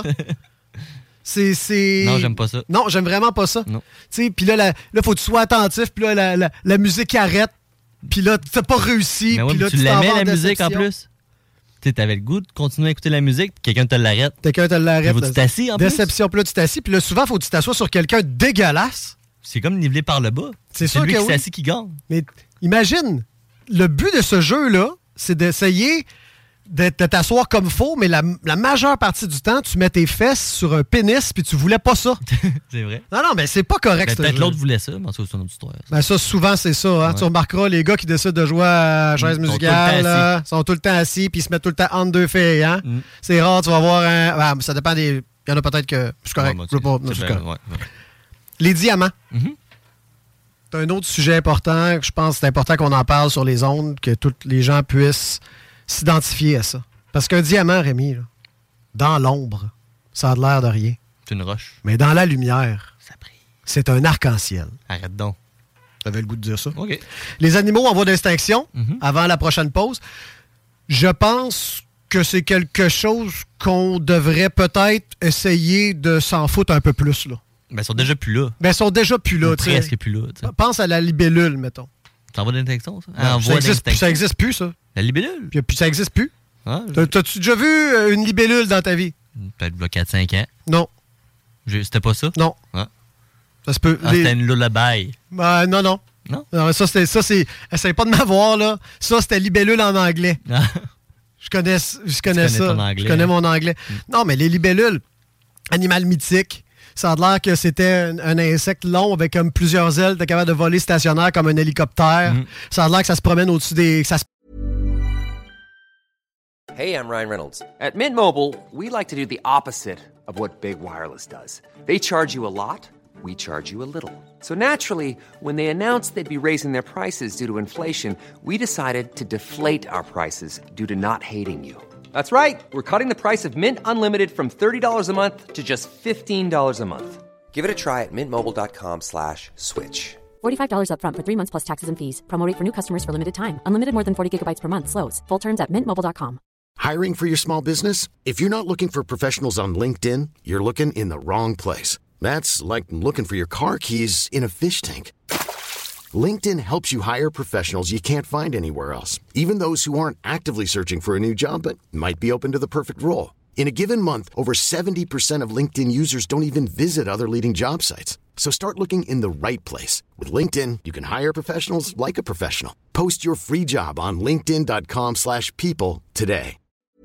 C'est... Non, j'aime pas ça. Non, j'aime vraiment pas ça. Puis là, faut que tu sois attentif, puis là, la musique arrête, puis là, t'as pas réussi. Mais ouais, puis là, tu l'aimais, la musique, en plus? Tu avais le goût de continuer à écouter la musique, puis quelqu'un te l'arrête. Faut que tu t'assis, en plus. Déception, puis là, tu t'assis, puis là, souvent, faut que tu t'assoies sur quelqu'un de dégueulasse. C'est comme nivelé par le bas. C'est sûr lui que qui oui. s'assit qui gagne. Mais imagine, le but de ce jeu-là, c'est d'essayer de t'asseoir comme faux, mais la majeure partie du temps, tu mets tes fesses sur un pénis puis tu voulais pas ça. C'est vrai. Non, mais c'est pas correct. Ben, peut-être l'autre voulait ça, mais c'est une autre histoire. Ben ça, souvent, c'est ça. Hein? Ouais. Tu remarqueras, les gars qui décident de jouer à la chaise musicale sont tout le temps assis puis ils se mettent tout le temps entre deux filles. Hein? C'est rare, tu vas voir un... ça dépend des... Il y en a peut-être que... C'est correct. C'est correct. Ouais. Les diamants. C'est un autre sujet important. Je pense que c'est important qu'on en parle sur les ondes, que tous les gens puissent s'identifier à ça. Parce qu'un diamant, Rémi, là, dans l'ombre, ça a l'air de rien. C'est une roche. Mais dans la lumière, ça brille. C'est un arc-en-ciel. Arrête donc. T'avais le goût de dire ça? OK. Les animaux en voie d'extinction, avant la prochaine pause. Je pense que c'est quelque chose qu'on devrait peut-être essayer de s'en foutre un peu plus, là. Ben, ils sont déjà plus là. Ben, ils sont déjà plus là. Presque plus là. T'sais. Pense à la libellule, mettons. C'est en voie d'extinction, ça? Ça existe plus, ça. La libellule? Puis ça existe plus. Ah, T'as-tu déjà vu une libellule dans ta vie? Peut-être 4-5 ans. Non. C'était pas ça? Non. Ah. Ça se peut. C'était une lullaby. Non. Non? Non, ça, c'est... Essaye pas de m'avoir, là. Ça, c'était libellule en anglais. Ah. Je connais ça. Je connais mon anglais. Non, mais les libellules, animal mythique, ça a l'air que c'était un insecte long avec comme plusieurs ailes, t'es capable de voler stationnaire comme un hélicoptère. Ça a l'air que ça se promène au-dessus des... Hey, I'm Ryan Reynolds. At Mint Mobile, we like to do the opposite of what Big Wireless does. They charge you a lot, we charge you a little. So naturally, when they announced they'd be raising their prices due to inflation, we decided to deflate our prices due to not hating you. That's right. We're cutting the price of Mint Unlimited from $30 a month to just $15 a month. Give it a try at mintmobile.com/switch. $45 up front for 3 months plus taxes and fees. Promo rate for new customers for limited time. Unlimited more than 40 gigabytes per month. Slows full terms at mintmobile.com. Hiring for your small business? If you're not looking for professionals on LinkedIn, you're looking in the wrong place. That's like looking for your car keys in a fish tank. LinkedIn helps you hire professionals you can't find anywhere else, even those who aren't actively searching for a new job but might be open to the perfect role. In a given month, over 70% of LinkedIn users don't even visit other leading job sites. So start looking in the right place. With LinkedIn, you can hire professionals like a professional. Post your free job on linkedin.com/people today.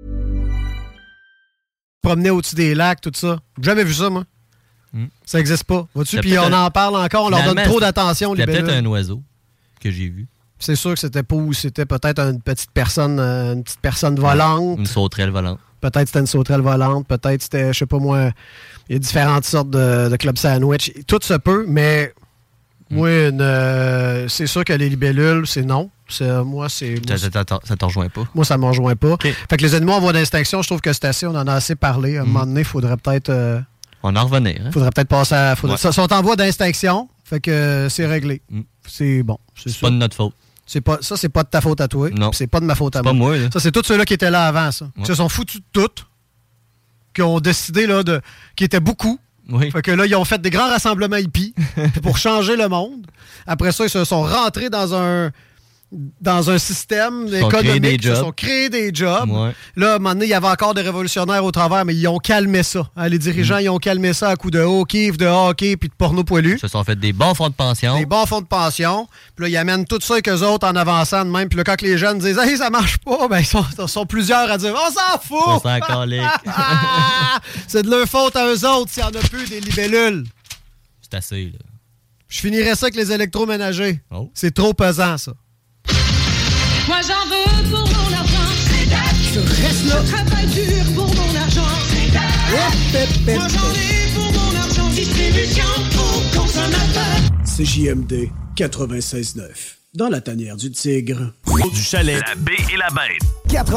Promener au-dessus des lacs, tout ça. J'ai jamais vu ça, moi. Ça n'existe pas. Vois-tu? Puis on en parle encore, on leur donne trop d'attention. C'était peut-être un oiseau que j'ai vu. C'est sûr que c'était pas où c'était peut-être une petite personne volante. Une sauterelle volante. Peut-être c'était une sauterelle volante, peut-être c'était, je sais pas moi, il y a différentes sortes de club sandwich. Tout se peut, mais moi, c'est sûr que les libellules, c'est non. Ça te rejoint pas? Moi, ça me rejoint pas. Okay. Fait que les animaux en voie d'extinction, je trouve que c'est assez, on en a assez parlé. À un moment donné, il faudrait peut-être... on en revenir. Hein? Faudrait peut-être passer à... Ils sont en voie d'extinction, fait que c'est réglé. C'est bon. C'est pas de notre faute. Ça, c'est pas de ta faute à toi. Non. C'est pas de ma faute à moi. C'est pas moi. Là. Ça, c'est tous ceux-là qui étaient là avant, ça. Qui se sont foutus de tout. Qui ont décidé, là, qui étaient beaucoup. Oui. Fait que là, ils ont fait des grands rassemblements hippies pour changer le monde. Après ça, ils se sont rentrés dans un système économique. Ils se sont créés des jobs. Ouais. Là, à un moment donné, il y avait encore des révolutionnaires au travers, mais ils ont calmé ça. Hein, les dirigeants, ils ont calmé ça à coups de hockey puis de porno poilu. Ils se sont fait des bons fonds de pension. Des bons fonds de pension. Puis là, ils amènent tout ça avec eux autres en avançant de même. Puis là, quand les jeunes disent « Hey, ça marche pas », ben ils sont plusieurs à dire « On s'en fout! » On s'en calique. C'est de leur faute à eux autres s'il n'y en a plus des libellules. C'est assez, là. Je finirais ça avec les électroménagers. Oh. C'est trop pesant, ça. Moi j'en veux pour mon argent, c'est date. Je reste là. Je travaille dur pour mon argent, c'est date. Moi j'en ai pour mon argent, distribution aux consommateurs. CJMD 96.9, dans la tanière du Tigre. Du chalet, la baie et la bête.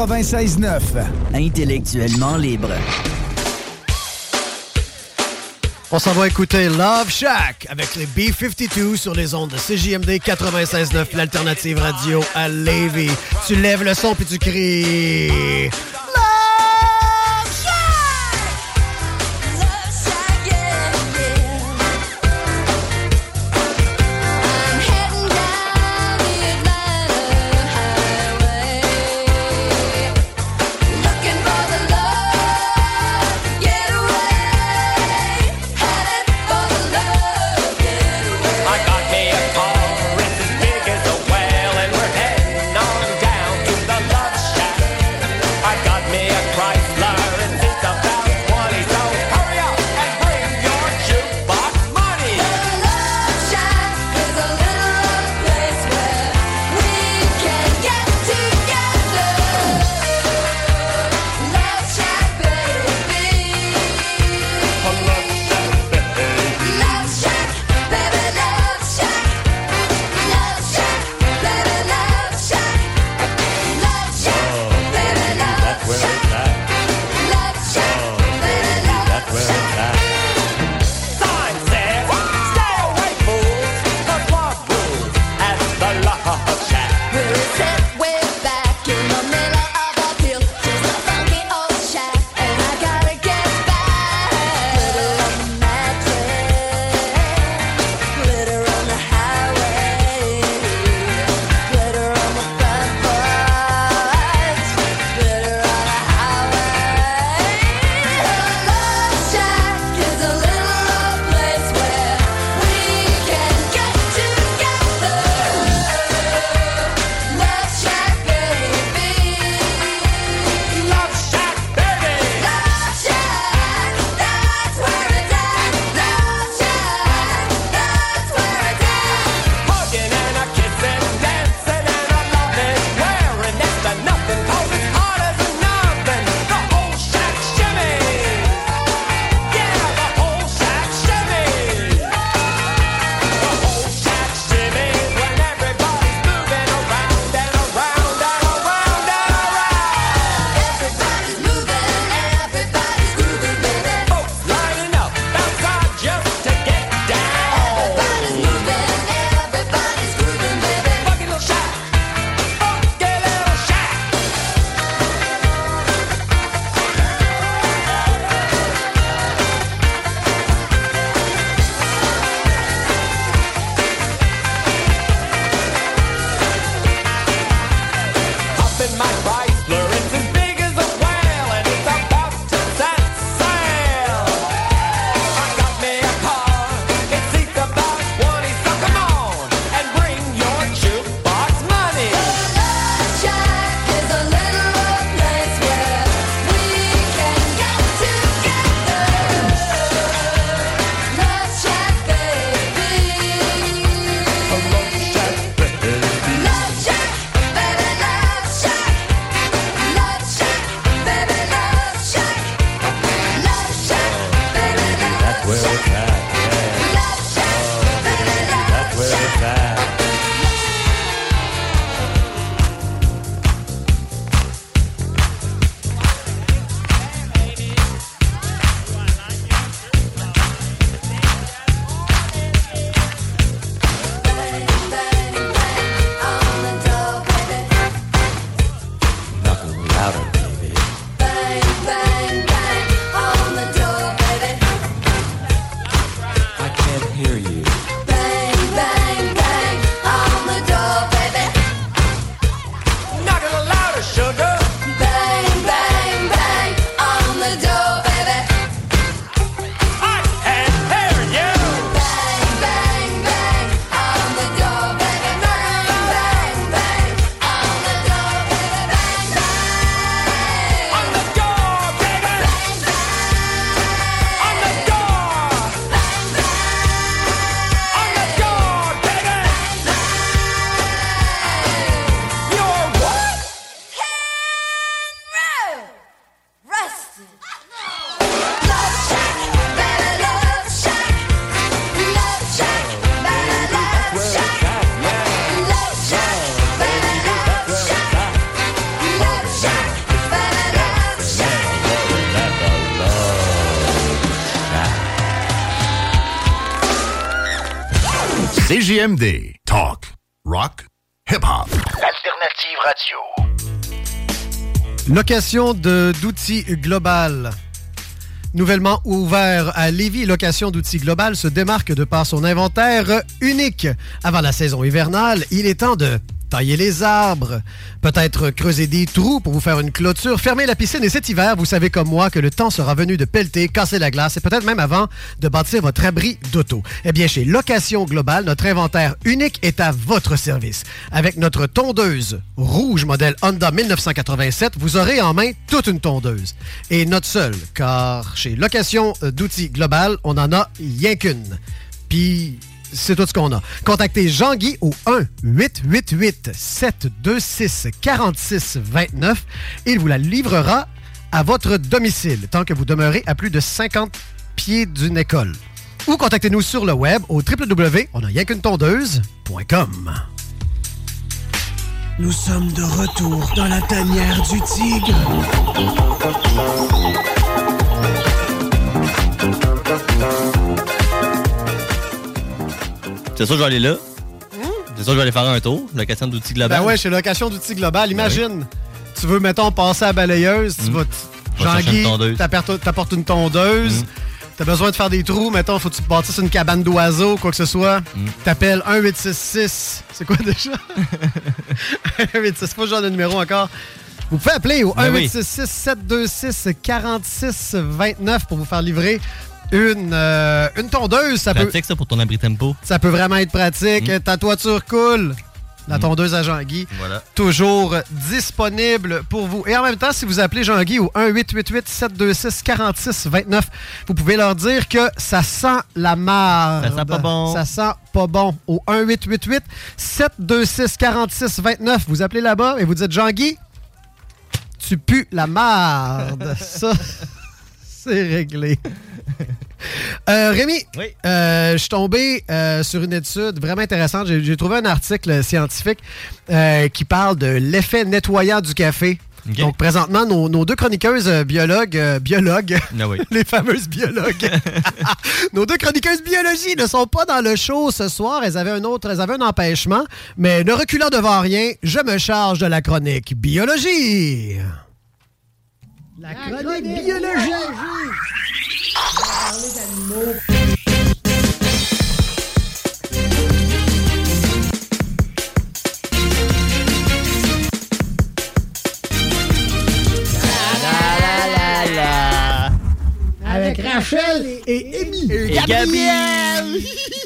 96.9, intellectuellement libre. On s'en va écouter Love Shack avec les B-52 sur les ondes de CJMD 96.9, l'alternative radio à Lévis. Tu lèves le son puis tu cries... I got CJMD. Talk, rock, hip-hop. Alternative radio. Location d'outils Global. Nouvellement ouvert à Lévis, Location d'outils Global se démarque de par son inventaire unique. Avant la saison hivernale, il est temps de tailler les arbres, peut-être creuser des trous pour vous faire une clôture, fermer la piscine et cet hiver, vous savez comme moi que le temps sera venu de pelleter, casser la glace et peut-être même avant de bâtir votre abri d'auto. Eh bien, chez Location Globale, notre inventaire unique est à votre service. Avec notre tondeuse rouge modèle Honda 1987, vous aurez en main toute une tondeuse. Et notre seule, car chez Location d'outils Globale, on en a rien qu'une. Puis c'est tout ce qu'on a. Contactez Jean-Guy au 1-888-726-4629. Il vous la livrera à votre domicile, tant que vous demeurez à plus de 50 pieds d'une école. Ou contactez-nous sur le web au www.onayinqu'unetondeuse.com. Nous sommes de retour dans la tanière du tigre. C'est sûr que je vais aller là. C'est sûr que je vais aller faire un tour. Location d'outils Global. Ben ouais, chez Location d'outils Global. Imagine, tu veux, mettons, passer à la balayeuse, tu vas... Jean-Guy, t'apportes une tondeuse. T'as besoin de faire des trous, mettons, faut que tu te bâtisses une cabane d'oiseaux, quoi que ce soit. T'appelles 1-866. C'est quoi déjà? 1-866, c'est pas ce genre de numéro encore. Vous pouvez appeler au 1-866-726-4629 pour vous faire livrer une tondeuse. Ça pratique, ça, pour ton abri tempo. Ça peut vraiment être pratique. Ta toiture coule. La tondeuse à Jean-Guy. Voilà. Toujours disponible pour vous. Et en même temps, si vous appelez Jean-Guy au 1-888-726-4629, vous pouvez leur dire que ça sent la marde. Ça sent pas bon. Ça sent pas bon. Au 1-888-726-4629, vous appelez là-bas et vous dites Jean-Guy, tu pues la marde. Ça, c'est réglé. Rémi, oui. Je suis tombé sur une étude vraiment intéressante. J'ai trouvé un article scientifique qui parle de l'effet nettoyant du café. Okay. Donc, présentement, nos deux chroniqueuses biologues, ah oui. les fameuses biologues, nos deux chroniqueuses biologie ne sont pas dans le show ce soir. Elles avaient un empêchement. Mais ne reculant devant rien, je me charge de la chronique biologie. La chronique biologie. Parler d'animaux. Avec Rachel et Amy. Et Gabriel.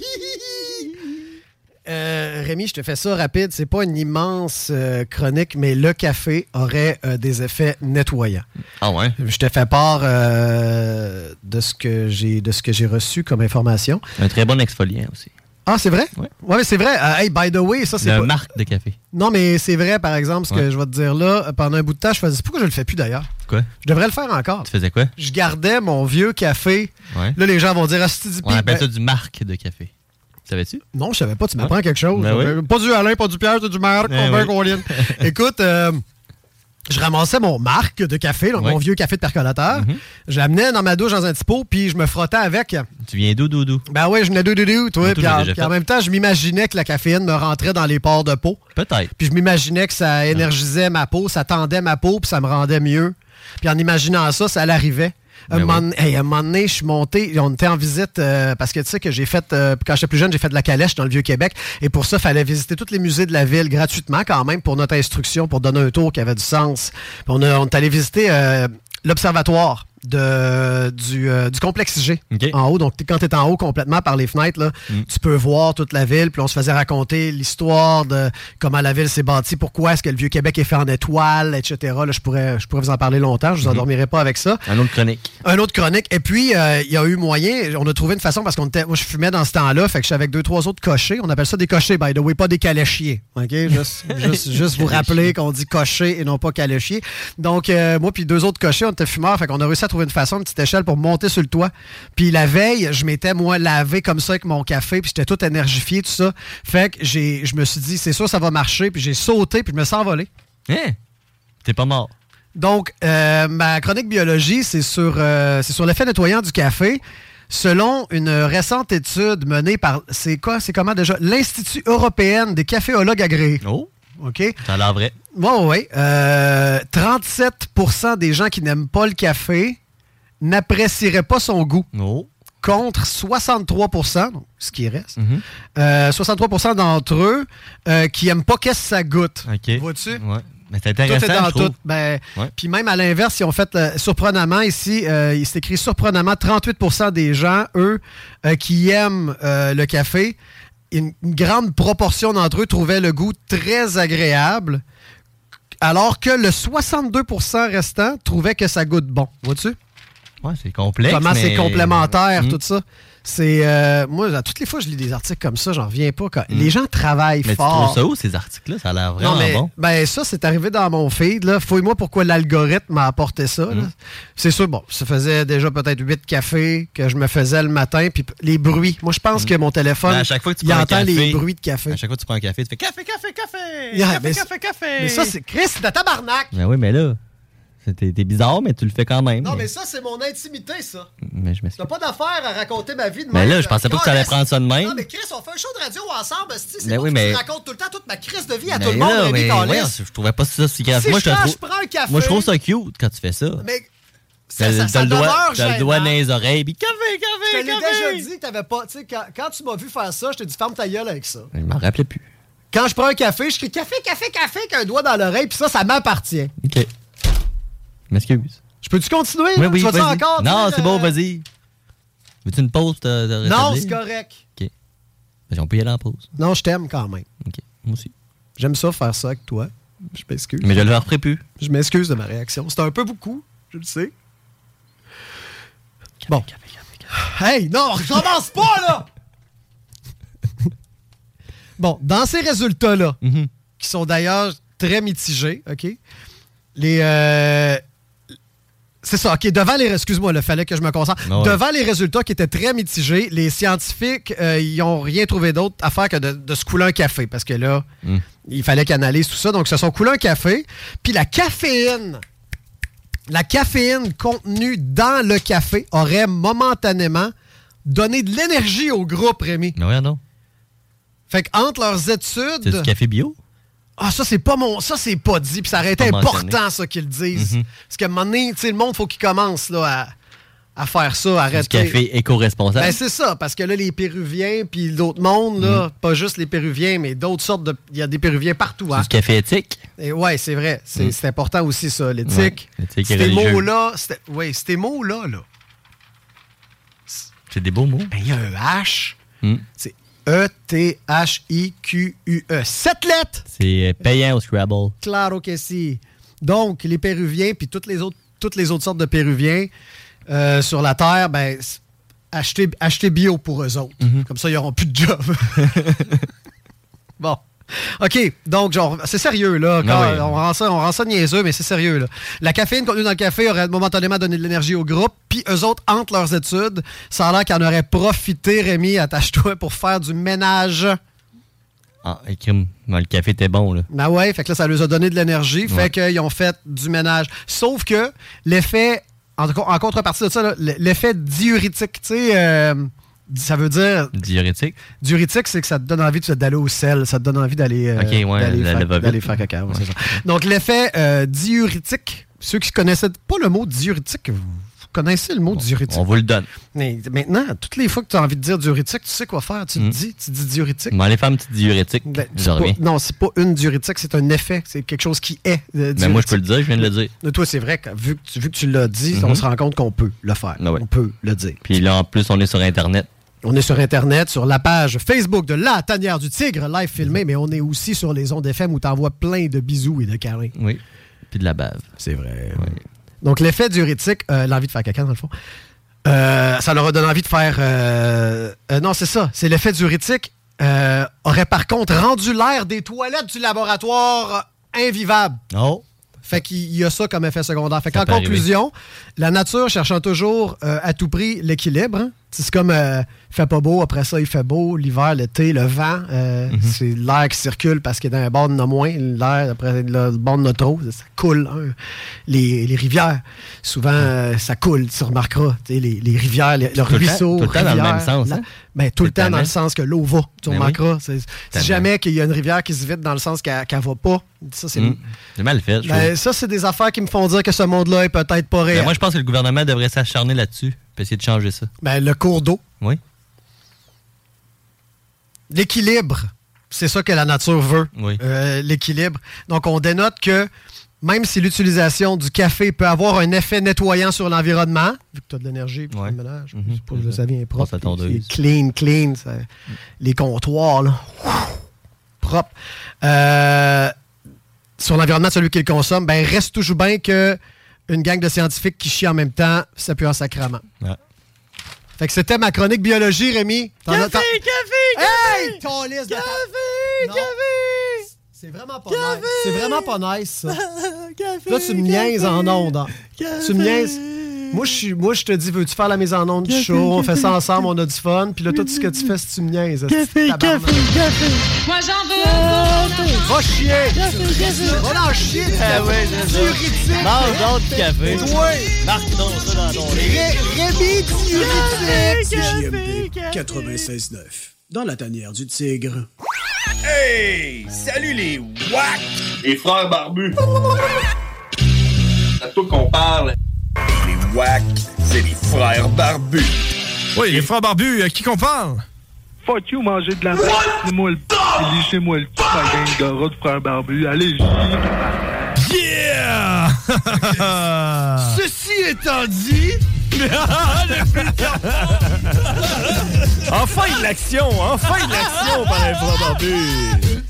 Rémi, je te fais ça rapide. C'est pas une immense chronique, mais le café aurait des effets nettoyants. Ah ouais? Je te fais part de ce que j'ai reçu comme information. Un très bon exfoliant aussi. Ah, c'est vrai? Oui, ouais, c'est vrai. Hey, by the way, ça, c'est une marque de café. Non, mais c'est vrai, par exemple, ce que je vais te dire là. Pendant un bout de temps, je faisais... Pourquoi je le fais plus, d'ailleurs? Quoi? Je devrais le faire encore. Tu faisais quoi? Je gardais mon vieux café. Ouais. Là, les gens vont dire... On appelle ça du marque de café. Savais-tu? Non, je savais pas. Tu m'apprends quelque chose. Ben oui. Pas du Alain, pas du Pierre, c'est du Marc. Écoute... je ramassais mon marque de café, donc mon vieux café de percolateur. Je l'amenais dans ma douche dans un petit pot, puis je me frottais avec. Tu viens d'où? Ben oui, je venais d'où, toi. Puis en même temps, je m'imaginais que la caféine me rentrait dans les pores de peau. Peut-être. Puis je m'imaginais que ça énergisait ma peau, ça tendait ma peau, puis ça me rendait mieux. Puis en imaginant ça, ça l'arrivait. Un moment donné, je suis monté, on était en visite parce que tu sais que j'ai fait, quand j'étais plus jeune, j'ai fait de la calèche dans le Vieux-Québec. Et pour ça, il fallait visiter tous les musées de la ville gratuitement quand même pour notre instruction, pour donner un tour qui avait du sens. Puis on est allé visiter l'observatoire du complexe IG en haut. Donc, quand tu es en haut complètement par les fenêtres, là, tu peux voir toute la ville. Puis on se faisait raconter l'histoire de comment la ville s'est bâtie, pourquoi est-ce que le Vieux-Québec est fait en étoiles, etc. Là, je pourrais vous en parler longtemps. Je vous endormirai pas avec ça. Un autre chronique. Et puis, il y a eu moyen. On a trouvé une façon parce moi, je fumais dans ce temps-là. Fait que je suis avec 2-3 autres cochers. On appelle ça des cochers, by the way, pas des caléchiers. OK? Juste vous rappeler qu'on dit cocher et non pas caléchier. Donc, moi puis 2 autres cochers, on était fumeurs. Fait qu'on a réussi à trouver une façon, une petite échelle pour monter sur le toit. Puis la veille, je m'étais, moi, lavé comme ça avec mon café, puis j'étais tout énergifié, tout ça. Fait que je me suis dit, c'est sûr, ça va marcher, puis j'ai sauté, puis je me suis envolé. Hein? T'es pas mort. Donc, ma chronique biologie, c'est sur l'effet nettoyant du café. Selon une récente étude menée par, c'est comment déjà? L'Institut européen des caféologues agréés. Oh! OK? Ça a l'air vrai. Oui. 37% des gens qui n'aiment pas le café n'apprécieraient pas son goût. Oh! Contre 63%, donc, ce qui reste, 63% d'entre eux qui n'aiment pas qu'est-ce que ça goûte. OK. Vois-tu? Ouais. Mais c'est intéressant, tout est dans je trouve. tout. Puis même à l'inverse, ils ont fait surprenamment ici, il s'est écrit surprenamment 38% des gens, eux, qui aiment le café, une grande proportion d'entre eux trouvaient le goût très agréable, alors que le 62% restant trouvaient que ça goûte bon. Vois-tu? Ouais, c'est complexe. Comment c'est complémentaire, tout ça. C'est moi, à toutes les fois, je lis des articles comme ça, j'en reviens pas. Les gens travaillent mais fort. Tu trouves ça où, ces articles-là? Ça a l'air vraiment bon. Ben ça, c'est arrivé dans mon feed. Là. Fouille-moi pourquoi l'algorithme m'a apporté ça. Là. C'est sûr, bon, ça faisait déjà peut-être 8 cafés que je me faisais le matin, puis les bruits. Moi, je pense que mon téléphone, à chaque fois que tu il prends entend un café, les bruits de café. À chaque fois que tu prends un café, tu fais café! Café! Mais ça, c'est Chris, c'est de tabarnak! Ben oui, mais là... T'es bizarre, mais tu le fais quand même. Non, mais ça, c'est mon intimité, ça. Mais je m'excuse. T'as pas d'affaire à raconter ma vie de même. Mais là, je pensais pas que tu allais prendre ça de même. Non, mais Chris, on fait un show de radio ensemble. C'est mais moi oui, qui raconte tout le temps toute ma crise de vie à tout le monde. Je trouvais pas ça si grave. Si moi, je prends un café... Moi, je trouve ça cute quand tu fais ça. Mais... T'as le doigt dans les oreilles, puis café! Je te l'ai déjà dit, t'avais pas... Tu sais, quand tu m'as vu faire ça, je t'ai dit, ferme ta gueule avec ça. Je m'en rappelais plus. Quand je prends un café, je crie café, avec un doigt dans l'oreille, puis ça m'appartient. OK. Je m'excuse. Je peux-tu continuer? Oui, tu vas-tu encore? Non, c'est bon, vas-y. Veux-tu une pause? Non, c'est correct. OK. On peut y aller en pause. Non, je t'aime quand même. OK, moi aussi. J'aime ça faire ça avec toi. Je m'excuse. Mais je le referai plus. Je m'excuse de ma réaction. C'est un peu beaucoup, je le sais. Bon. Hey, non, recommence pas, là! Bon, dans ces résultats-là, qui sont d'ailleurs très mitigés, OK? C'est ça, OK. Devant les... Excuse-moi, il fallait que je me concentre. Ouais. Devant les résultats qui étaient très mitigés, les scientifiques, ils n'ont rien trouvé d'autre à faire que de se couler un café. Parce que là, il fallait qu'ils analysent tout ça. Donc, ils se sont coulés un café. Puis la caféine contenue dans le café aurait momentanément donné de l'énergie au groupe, Rémi. Mais ouais, non. Fait qu'entre leurs études... C'est du café bio? Ah, ça, c'est pas dit. Puis ça aurait été important, ça, qu'ils le disent. Parce qu'à un moment donné, le monde, faut qu'il commence là, à faire ça, arrêter. Du café éco-responsable. Ben, c'est ça, parce que là, les Péruviens, puis d'autres mondes, là, pas juste les Péruviens, mais d'autres sortes de... Il y a des Péruviens partout. C'est du café éthique? Oui, c'est vrai. C'est important aussi, ça, l'éthique. Ouais, l'éthique ces mots-là, ces mots-là, c'est des beaux mots. Ben, il y a un H. C'est E-T-H-I-Q-U-E. 7 lettres! C'est payant au Scrabble. Claro que si. Donc, les Péruviens, puis toutes les autres sortes de Péruviens sur la Terre, ben, achetez bio pour eux autres. Comme ça, ils n'auront plus de job. Bon. OK, donc, genre, c'est sérieux, là. On rend ça niaiseux, mais c'est sérieux, là. La caféine contenue dans le café aurait momentanément donné de l'énergie au groupe, puis eux autres, entre leurs études, ça a l'air qu'ils en auraient profité, Rémi, attache-toi, pour faire du ménage. Ah, le café était bon, là. Ben ouais, fait que là, ça leur a donné de l'énergie, fait qu'ils ont fait du ménage. Sauf que l'effet, en contrepartie de ça, là, l'effet diurétique, tu sais... ça veut dire... Diurétique? Diurétique, c'est que ça te donne envie d'aller au sel. Ça te donne envie d'aller d'aller faire caca. Ouais, c'est ça. Donc, l'effet diurétique, ceux qui ne connaissaient pas le mot diurétique, vous connaissez le mot diurétique. On vous le donne. Mais maintenant, toutes les fois que tu as envie de dire diurétique, tu sais quoi faire. Tu dis diurétique. On va aller faire une petite diurétique. Non, c'est pas une diurétique, c'est un effet. C'est quelque chose qui est diurétique. Mais moi, je peux le dire, je viens de le dire. Toi, c'est vrai que vu que tu l'as dit, on se rend compte qu'on peut le faire. Ah ouais. On peut le dire. Puis là, en plus, on est sur Internet. On est sur Internet, sur la page Facebook de La Tanière du Tigre, live filmé, mais on est aussi sur les ondes FM où t'envoies plein de bisous et de câlins. Oui, puis de la bave. C'est vrai. Oui. Donc, l'effet diurétique, l'envie de faire caca, dans le fond, ça leur a donné envie de faire... non, c'est ça. C'est l'effet diurétique aurait par contre rendu l'air des toilettes du laboratoire invivable. Oh! Fait qu'il y a ça comme effet secondaire. Fait qu'en conclusion, la nature cherchant toujours à tout prix l'équilibre, C'est comme il fait pas beau, après ça, il fait beau. L'hiver, l'été, le vent, c'est l'air qui circule parce que dans un bord, il y en a moins. L'air, après le bord, il y en a trop. Ça coule. Hein. Les rivières, souvent, ça coule, tu remarqueras. Les rivières, le ruisseau. Tout le temps dans le même sens. Hein? Tout le temps dans le sens que l'eau va. Tu remarqueras. Si jamais qu'il y a une rivière qui se vide dans le sens qu'elle va pas, ça, c'est mal fait. Ça, c'est des affaires qui me font dire que ce monde-là est peut-être pas réel. Moi, je pense que le gouvernement devrait s'acharner là-dessus et essayer de changer ça. Le cours d'eau. Oui. L'équilibre, c'est ça que la nature veut. Oui. L'équilibre. Donc, on dénote que même si l'utilisation du café peut avoir un effet nettoyant sur l'environnement, vu que tu as de l'énergie pour le ménage, ça vient propre. C'est clean. Les comptoirs, là, propre. Sur l'environnement, celui qui le consomme, reste toujours bien que une gang de scientifiques qui chient en même temps, ça pue en sacrament. Ouais. Fait que c'était ma chronique biologie, Rémi. Café! Hey! Ton liste de café! C'est vraiment pas nice. C'est vraiment pas nice, ça. Là, tu me niaises en ondes. Hein. Tu me niaises. Moi, je te dis, veux-tu faire la mise en onde du show? On fait ça ensemble, on a du fun. Puis là, tout ce que tu fais, si tu me niaises. Café! Moi, j'en veux! Va chier! Va en chier! Diurétique! Mange d'autres café! Oui! Marque donc ça dans ton lit! Rémi diurétique! CJMD 96.9, dans la tanière du tigre. Hey! Salut les WAC! Les frères barbus! C'est à toi qu'on parle! Les WAC, c'est les frères barbus! Oui, les frères barbus, à qui qu'on parle? Fuck you, manger de la merde! Lissez-moi le cul, ma gang de rats de frères barbus! Allez, Yeah! Ceci étant dit... Enfin de l'action par les frères barbus!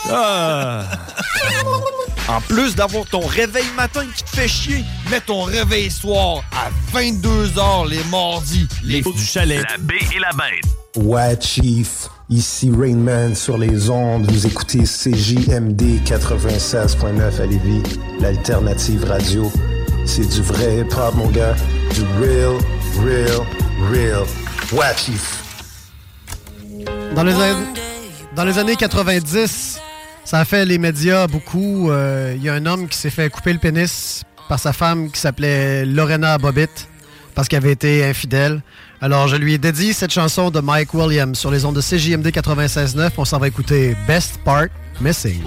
En plus d'avoir ton réveil matin qui te fait chier, mets ton réveil soir à 22h les mardis. Les du chalet. La baie et la bête. Ouais, Chief. Ici Rainman sur les ondes. Vous écoutez CJMD 96.9 à Lévis, l'alternative radio. C'est du vrai hip-hop, mon gars. Du real. Ouais, Chief. Dans les années 90, ça a fait les médias beaucoup. Il y a un homme qui s'est fait couper le pénis par sa femme qui s'appelait Lorena Bobbitt parce qu'elle avait été infidèle. Alors, je lui ai dédié cette chanson de Mike Williams sur les ondes de CJMD 96.9. On s'en va écouter Best Part Missing.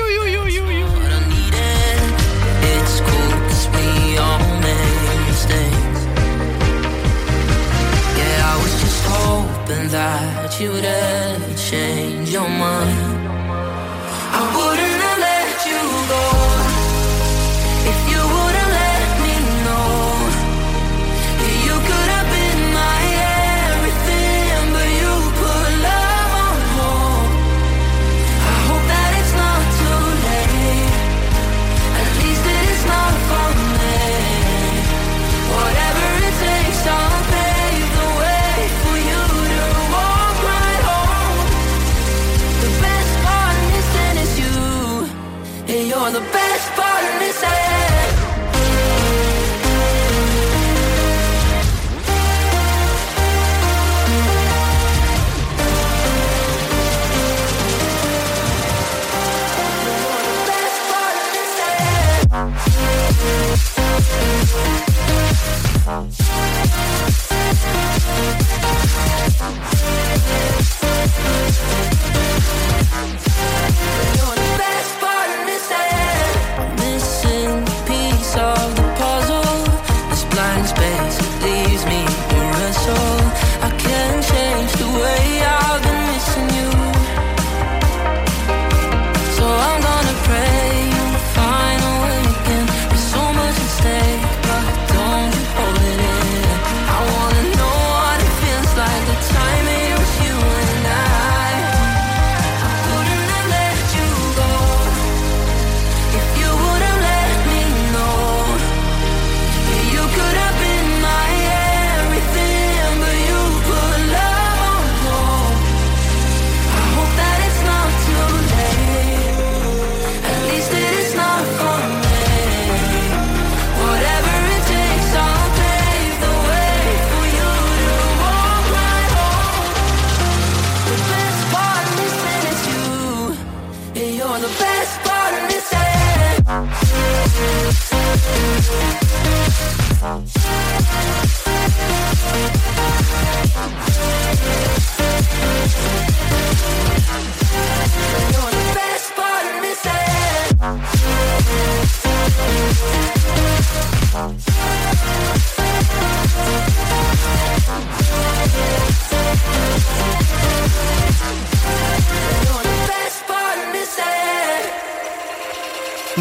That you would ever change your mind. I wouldn't have let you go if you wouldn't let me know. You could have been my everything, but you put love on hold. I hope that it's not too late. At least it is not for me. Whatever it takes, I'll pave the way for you. You're the best part of this Find a way again. There's so much at stake, but don't you hold it in.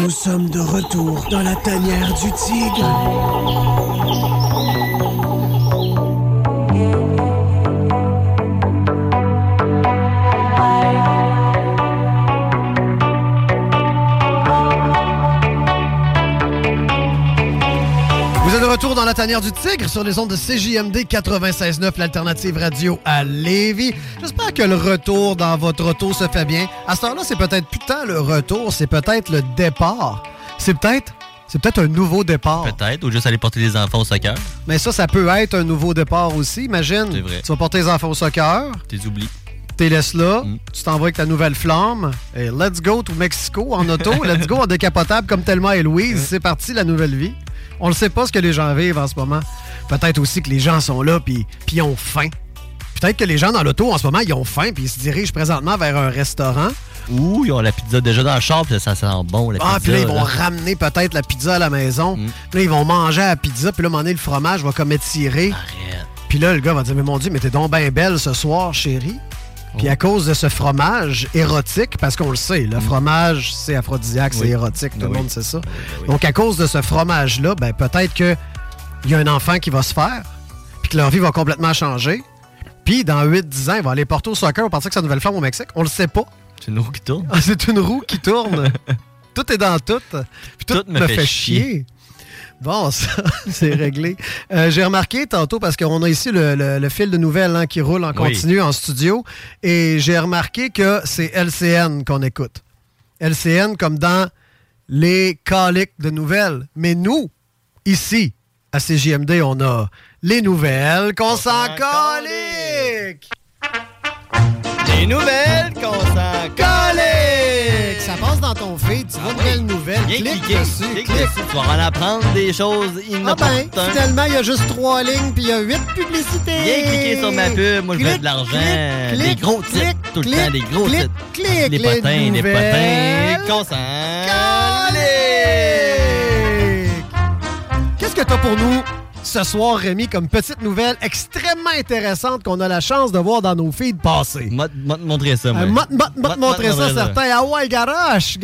Nous sommes de retour dans la tanière du tigre. Vous êtes de retour dans la tanière du tigre sur les ondes de CJMD 96.9, l'alternative radio à Lévis. J'espère que le retour dans votre auto se fait bien. À ce temps-là, c'est peut-être plus tant le retour, c'est peut-être le départ. C'est peut-être un nouveau départ. Peut-être, ou juste aller porter les enfants au soccer. Mais ça peut être un nouveau départ aussi. Imagine, C'est vrai. tu vas porter les enfants au soccer. T'es oublié. T'es laisses là, tu t'en vas avec ta nouvelle flamme, et let's go to Mexico en auto, let's go en décapotable comme Thelma et Louise, c'est parti la nouvelle vie. On ne sait pas ce que les gens vivent en ce moment. Peut-être aussi que les gens sont là puis ils ont faim. Peut-être que les gens dans l'auto en ce moment, ils ont faim puis ils se dirigent présentement vers un restaurant. Ou ils ont la pizza déjà dans le char puis ça sent bon la pizza. Ah, puis là, ils vont ramener peut-être la pizza à la maison. Puis là, ils vont manger la pizza, puis là, à un moment donné, le fromage va comme étirer. Arrête. Puis là, le gars va dire, mais mon Dieu, mais t'es donc bien belle ce soir, chérie. Puis à cause de ce fromage érotique, parce qu'on le sait, le fromage, c'est aphrodisiaque, c'est érotique, tout le monde sait ça. Donc à cause de ce fromage-là, ben peut-être qu'il y a un enfant qui va se faire, puis que leur vie va complètement changer. Puis dans 8-10 ans, ils vont aller porter au soccer, on pensait que c'est une nouvelle flamme au Mexique. On le sait pas. C'est une roue qui tourne. Ah, c'est une roue qui tourne. Tout est dans tout. Puis tout me fait chier. Bon, ça, c'est réglé. J'ai remarqué tantôt, parce qu'on a ici le fil de nouvelles qui roule en continu en studio, et j'ai remarqué que c'est LCN qu'on écoute. LCN comme dans les caliques de nouvelles. Mais nous, ici, à CJMD, on a les nouvelles qu'on s'en calique! Les nouvelles qu'on s'en calique! Ça passe dans ton feed, tu vois de belles nouvelles. Clique dessus, clique. Tu vas en apprendre des choses inopportunes. Ah ben, finalement, il y a juste 3 lignes puis il y a 8 publicités. Viens cliquer sur ma pub, moi je veux de l'argent. Des gros titres, tout le temps, des gros titres. Clique, des potins, qu'on s'en calique. Qu'est-ce que t'as pour nous ce soir, Rémi, comme petite nouvelle extrêmement intéressante qu'on a la chance de voir dans nos feeds passer? M'a te montrer ça, moi. M'a te montrer ça, certain. Ah ouais, garoche.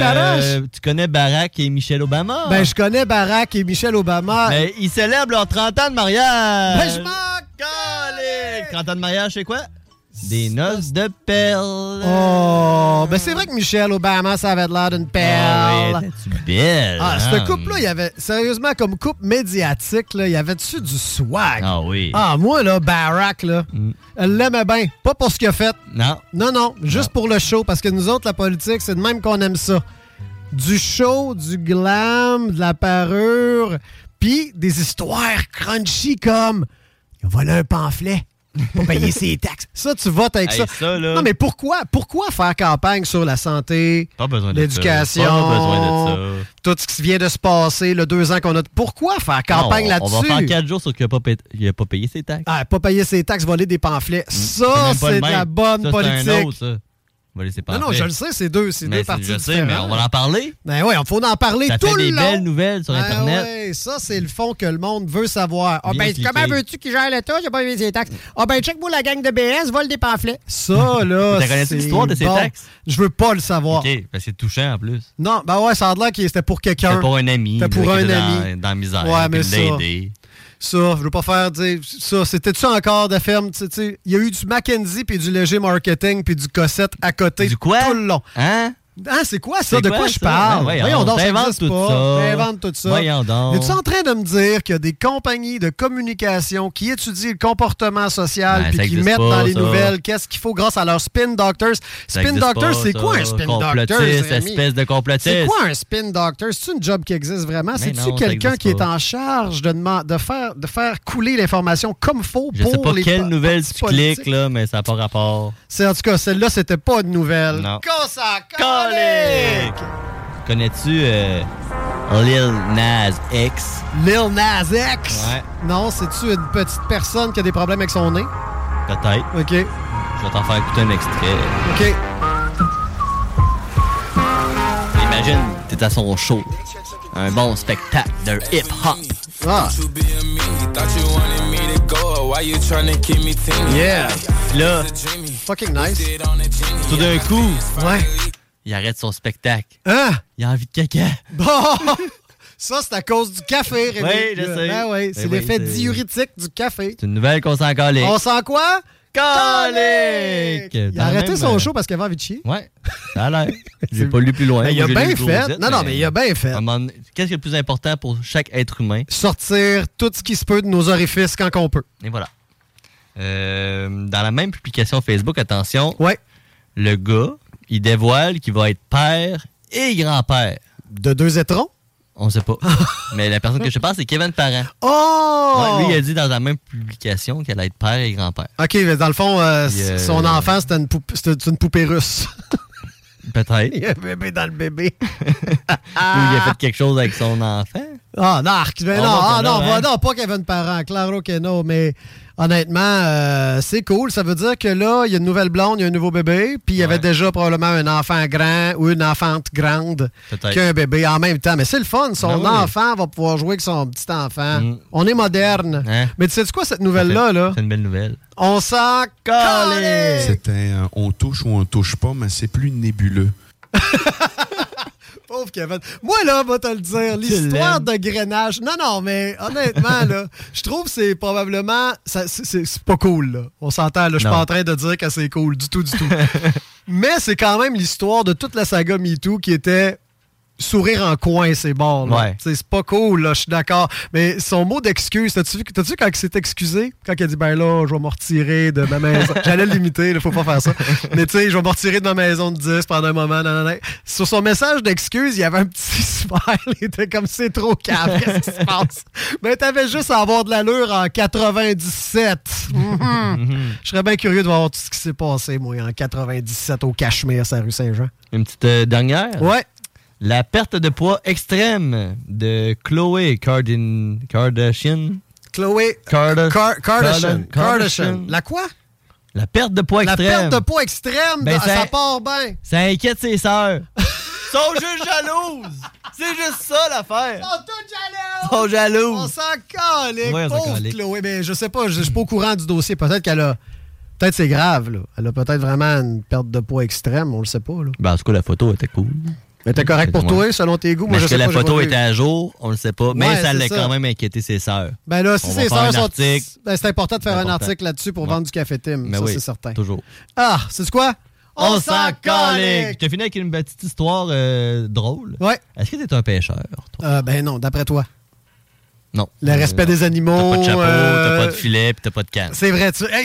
Tu connais Barack et Michelle Obama? Ben, je connais Barack et Michelle Obama. Ben, ils célèbrent leurs 30 ans de mariage. Ben, je m'en calique. 30 ans de mariage, c'est quoi? Des noces de perles. Oh, ben c'est vrai que Michelle Obama, ça avait l'air d'une perle. Oh, oui, t'es-tu belle? Ah, ce couple-là, il y avait, sérieusement, comme couple médiatique, là, il y avait dessus du swag. Ah oui. Ah, moi, là, Barack, là, elle l'aimait bien. Pas pour ce qu'il a fait. Non. Non, juste pour le show, parce que nous autres, la politique, c'est de même qu'on aime ça. Du show, du glam, de la parure, puis des histoires crunchy comme « Il a volé un pamphlet ». Pour payer ses taxes. Ça, tu votes avec ça. Là. Non, mais pourquoi faire campagne sur la santé, l'éducation, pas besoin de ça. Tout ce qui vient de se passer, le 2 ans qu'on a... Pourquoi faire campagne là-dessus? On va faire 4 jours sur qu'il n'a pas payé ses taxes. Ah, pas payer ses taxes, voler des pamphlets. Ça, c'est de la bonne politique. C'est un autre, ça. Non, je le sais, c'est deux parties différentes. Je sais, mais on va en parler. Ben oui, il faut en parler tout le long. Ça fait des belles nouvelles sur Internet. Oui, ça, c'est le fond que le monde veut savoir. Ah ben, comment veux-tu qu'il gère l'État? J'ai pas payé ses taxes. Ah ben, check-moi la gang de BS, vole des pamphlets. Ça, là, t'as connais l'histoire de ces taxes? Je veux pas le savoir. OK, ben c'est touchant en plus. Non, ben ouais, ça a l'air que c'était pour quelqu'un. C'était pour un ami. C'était pour un ami. Dans la misère. Ouais, mais l'aider. Ça, je veux pas faire dire ça. C'était-tu encore de ferme? Il y a eu du Mackenzie puis du léger marketing puis du Cossette à côté. Du quoi? Tout le long. Hein? Ah, c'est quoi ça? De quoi je parle? Voyons donc, ça existe pas. Invente tout ça. Voyons donc. Es-tu en train de me dire qu'il y a des compagnies de communication qui étudient le comportement social puis qui mettent dans les nouvelles qu'est-ce qu'il faut grâce à leurs spin doctors? Spin doctor, c'est quoi un spin doctor? Espèce de complotiste. C'est quoi un spin doctor? C'est-tu une job qui existe vraiment? C'est-tu quelqu'un qui est en charge de faire couler l'information comme faut pour les... Je sais pas quelle nouvelle tu cliques, là, mais ça n'a pas rapport. En tout cas, celle-là, c'était pas une nouvelle. Non. Colique! Connais-tu Lil Nas X? Lil Nas X? Ouais. Non, c'est-tu une petite personne qui a des problèmes avec son nez? Peut-être. OK. Je vais t'en faire écouter un extrait. OK. Imagine, t'es à son show. Un bon spectacle de hip-hop. Ah. Yeah. Là, fucking nice. Tout d'un coup, ouais. il arrête son spectacle. Hein? Il a envie de caca. Bon! Ça, c'est à cause du café, Rémi. Oui, je sais. Ben oui, c'est l'effet diurétique du café. C'est une nouvelle qu'on s'en calique. On sent quoi? Calique! Il a arrêté son show parce qu'il avait envie de chier. Ouais, ça a l'air. J'ai pas lu plus loin. Il a bien fait. Non, mais il a bien fait. Qu'est-ce qui est le plus important pour chaque être humain? Sortir tout ce qui se peut de nos orifices quand on peut. Et voilà. Dans la même publication Facebook, attention, le gars, il dévoile qu'il va être père et grand-père. De 2 étrons? On sait pas. Mais la personne que je parle, c'est Kevin Parent. Oh! Ouais, lui, il a dit dans la même publication qu'elle allait être père et grand-père. OK, mais dans le fond, son enfant, c'était une poupée russe. Peut-être. Il y a un bébé dans le bébé. Ou il a fait quelque chose avec son enfant. Ah, non, pas Kevin Parent. Claro que non, mais honnêtement, c'est cool. Ça veut dire que là, il y a une nouvelle blonde, il y a un nouveau bébé, puis il y avait déjà probablement un enfant grand ou une enfante grande qu'un bébé en même temps. Mais c'est le fun. Son enfant va pouvoir jouer avec son petit enfant. On est moderne. Hein? Mais tu sais quoi, cette nouvelle-là? C'est une belle nouvelle. On s'en calait! C'était on touche ou on touche pas, mais c'est plus nébuleux. Pauvre Kevin. Moi, là, va te le dire, l'histoire de grainage. Non, mais honnêtement, là, je trouve que c'est probablement. C'est pas cool, là. On s'entend, là. Je suis pas en train de dire que c'est cool du tout. Mais c'est quand même l'histoire de toute la saga MeToo qui était sourire en coin, c'est bon. Là. C'est pas cool, là, je suis d'accord. Mais son mot d'excuse, t'as-tu vu quand il s'est excusé? Quand il a dit, ben là, je vais me retirer de ma maison. J'allais le limiter, il faut pas faire ça. Mais tu sais, je vais me retirer de ma maison de 10 pendant un moment. Non. Sur son message d'excuse, il y avait un petit smile. Il était comme, c'est trop calme, qu'est-ce qui se passe? Mais t'avais juste à avoir de l'allure en 97. Je serais bien curieux de voir tout ce qui s'est passé, moi, en 97 au Cachemire, sur la rue Saint-Jean. Une petite dernière? Ouais. La perte de poids extrême de Khloé Kardashian. Khloé Kardashian. La quoi? La perte de poids extrême. La perte de poids extrême, ça part bien. Ça inquiète ses sœurs. Sont juste jalouses. C'est juste ça l'affaire. Sont jalouses. On s'en calait. Ouais, pauvre Khloé. Mais je sais pas, je suis pas au courant du dossier. Peut-être qu'elle a... Peut-être c'est grave, là. Elle a peut-être vraiment une perte de poids extrême, on le sait pas, là. Ben, en tout cas, la photo était cool. Mais t'es correct pour toi, selon tes goûts? Moi, est-ce que la photo était à jour? On le sait pas. Mais ça l'a quand même inquiété ses sœurs. Ben là, si ses sœurs sont... Ben, c'est important de faire un article là-dessus pour vendre du Café Tim. Ça, c'est certain. Toujours. Ah, c'est quoi? On s'en calique! Je te finis avec une petite histoire drôle. Ouais. Est-ce que t'es un pêcheur, toi? Ben non, d'après toi. Non. Le respect des animaux. T'as pas de chapeau, t'as pas de filet, pis t'as pas de canne. C'est vrai. Tu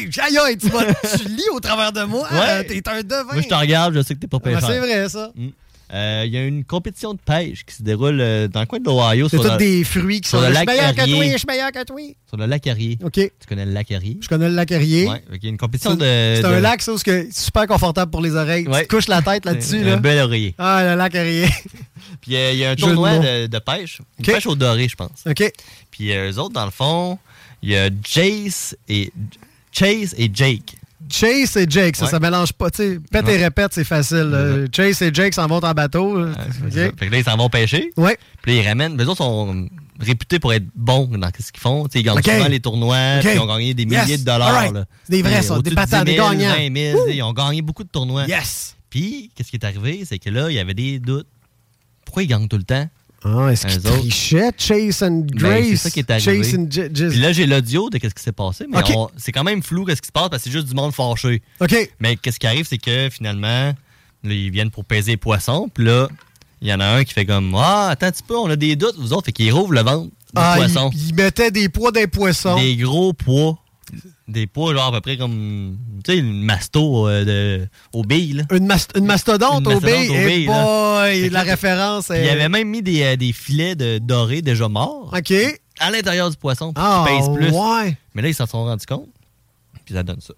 lis au travers de moi. Ouais. T'es un devin. Moi, je te regarde, je sais que t'es pas pêcheur. C'est vrai, ça. Il y a une compétition de pêche qui se déroule dans le coin de l'Ohio. C'est tous des fruits qui sont le je lac je suis meilleur que toi. Sur le lac Erie. OK. Tu connais le lac Erie? Je connais le lac Erie. Ouais. Il y a une compétition C'est un lac, ça, où c'est super confortable pour les oreilles. Tu te couches la tête là-dessus. Un bel oreiller. Ah, le lac Erie. Puis il y a un tournoi de pêche. Une pêche au doré, je pense. OK. Puis eux autres, dans le fond, il y a Chase et Jake. Chase et Jake, ça mélange pas. Tu sais, pète et répète, c'est facile. Chase et Jake s'en vont en bateau. Fait que là, ils s'en vont pêcher. Ouais. Puis là, ils ramènent. Mais eux autres sont réputés pour être bons dans ce qu'ils font. T'sais, ils gagnent souvent les tournois. Puis ils ont gagné des milliers de dollars. Right. C'est des vrais, ça. Des patents, des gagnants. 20 000, ils ont gagné beaucoup de tournois. Yes. Puis, qu'est-ce qui est arrivé? C'est que là, il y avait des doutes. Pourquoi ils gagnent tout le temps? Ah, est-ce qu'ils trichaient? Chase and Grace? C'est ça qui est arrivé. Chase and Puis là, j'ai l'audio de qu'est-ce qui s'est passé, mais c'est quand même flou qu'est-ce qui se passe parce que c'est juste du monde fâché. OK. Mais qu'est-ce qui arrive, c'est que finalement, là, ils viennent pour peser les poissons, puis là, il y en a un qui fait comme « Ah, attends un petit peu, on a des doutes, vous autres. » Fait qu'ils rouvrent le ventre du poisson. Ils mettaient des poids des poissons. Des gros poids. Des poids, genre à peu près comme, tu sais, une masto au billes, là. Une mastodonte au billes. Hey boy, la référence est... Il avait même mis des filets dorés déjà morts. OK. À l'intérieur du poisson, pour qu'il pèse plus. Ouais. Mais là, ils s'en sont rendus compte, puis ça donne ça.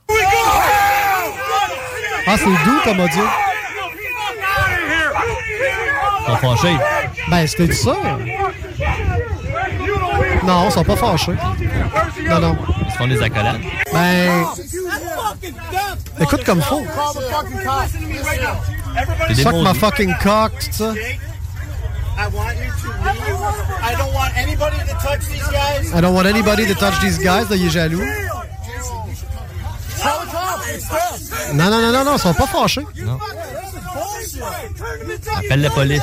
Ah, c'est doux comme audio. Ils sont fâchés. Ben, c'était ça. Non, ils sont pas fâchés. Non. Ils se font des accolades. Ben... Écoute comme faut. Suck my fucking cock, tout ça. I don't want anybody to touch these guys. I don't want anybody to touch these guys. Là, il est jaloux. Tell the cops. Non, ils sont pas fâchés. Non. Appelle la police.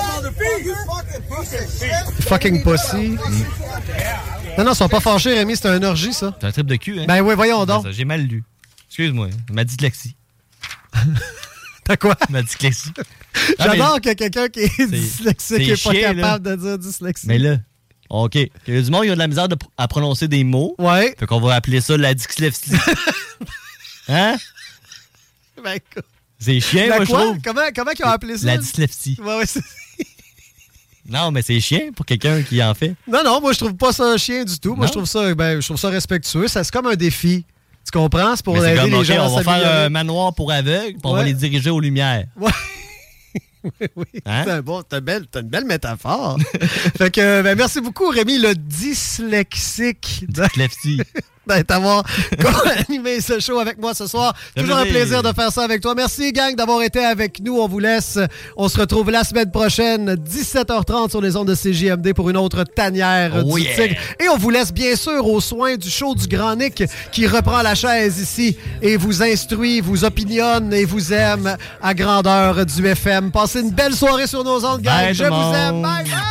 Fucking pussy. Non, ils sont pas fâchés, Rémi, c'est un orgie, ça. C'est un trip de cul, hein? Ben oui, voyons donc. Ça, j'ai mal lu. Excuse-moi, ma dyslexie. T'as quoi? Ma dyslexie. J'adore que quelqu'un qui est dyslexique n'est pas capable de dire dyslexie. Mais là, OK. Il y a du monde qui a de la misère à prononcer des mots. Ouais. Fait qu'on va appeler ça la dyslexie. Hein? Ben, c'est chiant, moi, je trouve. Comment ils ont appelé ça? La dyslexie. Ouais, c'est... Non, mais c'est chiant pour quelqu'un qui en fait. Non, moi, je trouve pas ça chien du tout. Moi, je trouve ça respectueux. C'est comme un défi. Tu comprends? C'est pour aider les gens à on va s'améliorer. faire un manoir pour aveugles, puis on va les diriger aux lumières. Ouais. Oui. Hein? T'as une belle métaphore. Fait que, merci beaucoup, Rémi, le dyslexique. Dyslexie. D'avoir animé ce show avec moi ce soir. Toujours un plaisir de faire ça avec toi. Merci, gang, d'avoir été avec nous. On vous laisse. On se retrouve la semaine prochaine, 17h30 sur les ondes de CJMD pour une autre tanière du Tigre. Et on vous laisse, bien sûr, aux soins du show du Grand Nick qui reprend la chaise ici et vous instruit, vous opinionne et vous aime à grandeur du FM. Passez une belle soirée sur nos ondes, gang. Je vous aime. Bye, bye!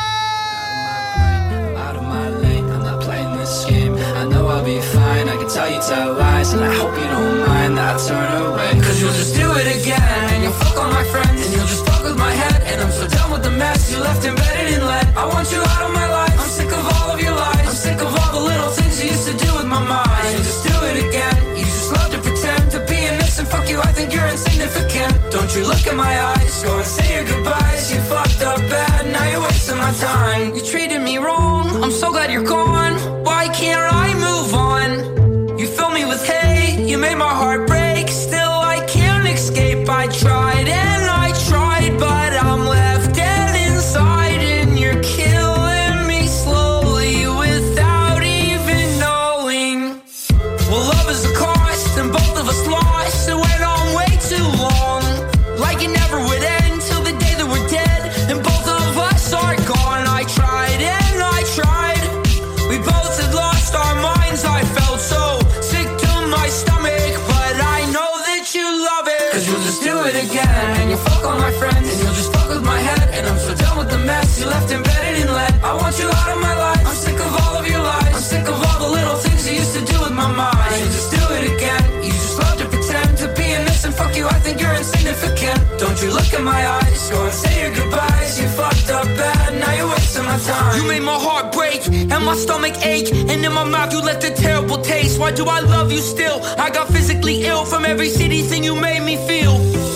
I'll be fine, I can tell lies, and I hope you don't mind that I turn away. Cause you'll just do it again, and you'll fuck all my friends, and you'll just fuck with my head, and I'm so done with the mess you left embedded in lead. I want you out of my life, I'm sick of all of your lies, I'm sick of all the little things you used to do with my mind. You'll just do it again, you just love to pretend to be innocent, fuck you, I think you're insignificant. Don't you look in my eyes, go and say your goodbyes, you fucked up bad, now you're wasting my time. You treated me wrong, I'm so glad you're gone, why can't I move on? You fill me with hate, you made my heart break. Still I can't escape, I tried and I tried, but I'm left dead inside. And you're killing me slowly without even knowing. Well, love is a cost and both of us lost. It went on way too long, like it never would end till the day that we're dead and both of us are gone. I tried and I tried, we both had lost our minds. I felt so sick to my stomach, but I know that you love it. Cause you'll just do it again, and you'll fuck all my friends, and you'll just fuck with my head, and I'm so done with the mess you left embedded in lead. I want you out of my life, I'm sick of all of your lies, I'm sick of all the little things you used to do with my mind. You'll just do it again, you just love to pretend to be innocent, fuck you, I think you're insignificant. Don't you look in my eyes, go and say your goodbyes, you fucked up bad, now you're wasting my time. You made my heart break, and my stomach ache, and in my mouth you left a terrible taste. Why do I love you still? I got physically ill from every shitty thing you made me feel.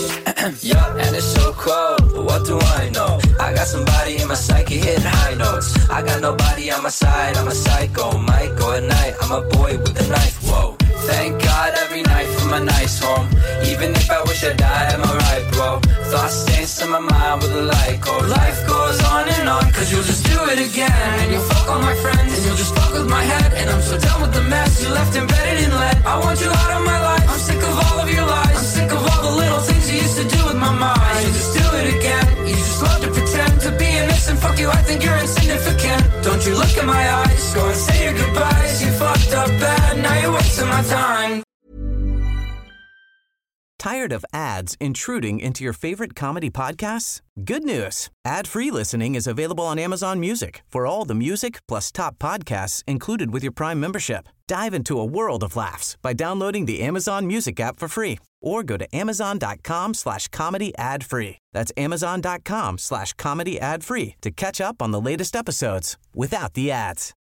Yeah, and it's so cold, but what do I know? I got somebody in my psyche hitting high notes. I got nobody on my side, I'm a psycho. Might go at night, I'm a boy with a knife, whoa. Thank God every night for my nice home. Even if I wish I died, am I right, bro? Thoughts stains in my mind with a light code. Life goes on, cause you'll just do it again. And you'll fuck all my friends, and you'll just fuck with my head. And I'm so done with the mess you left embedded in lead. I want you out of my life, I'm sick of all of your lies, I'm sick of all the little things you used to do with my mind. You'll just do it again, you just love to pretend to be innocent, fuck you, I think you're insignificant. Don't you look in my eyes, go and say your goodbyes, you fucked up bad, now you're wasting my time. Tired of ads intruding into your favorite comedy podcasts? Good news. Ad-free listening is available on Amazon Music for all the music plus top podcasts included with your Prime membership. Dive into a world of laughs by downloading the Amazon Music app for free or go to amazon.com/comedy ad-free. That's amazon.com/comedy ad-free to catch up on the latest episodes without the ads.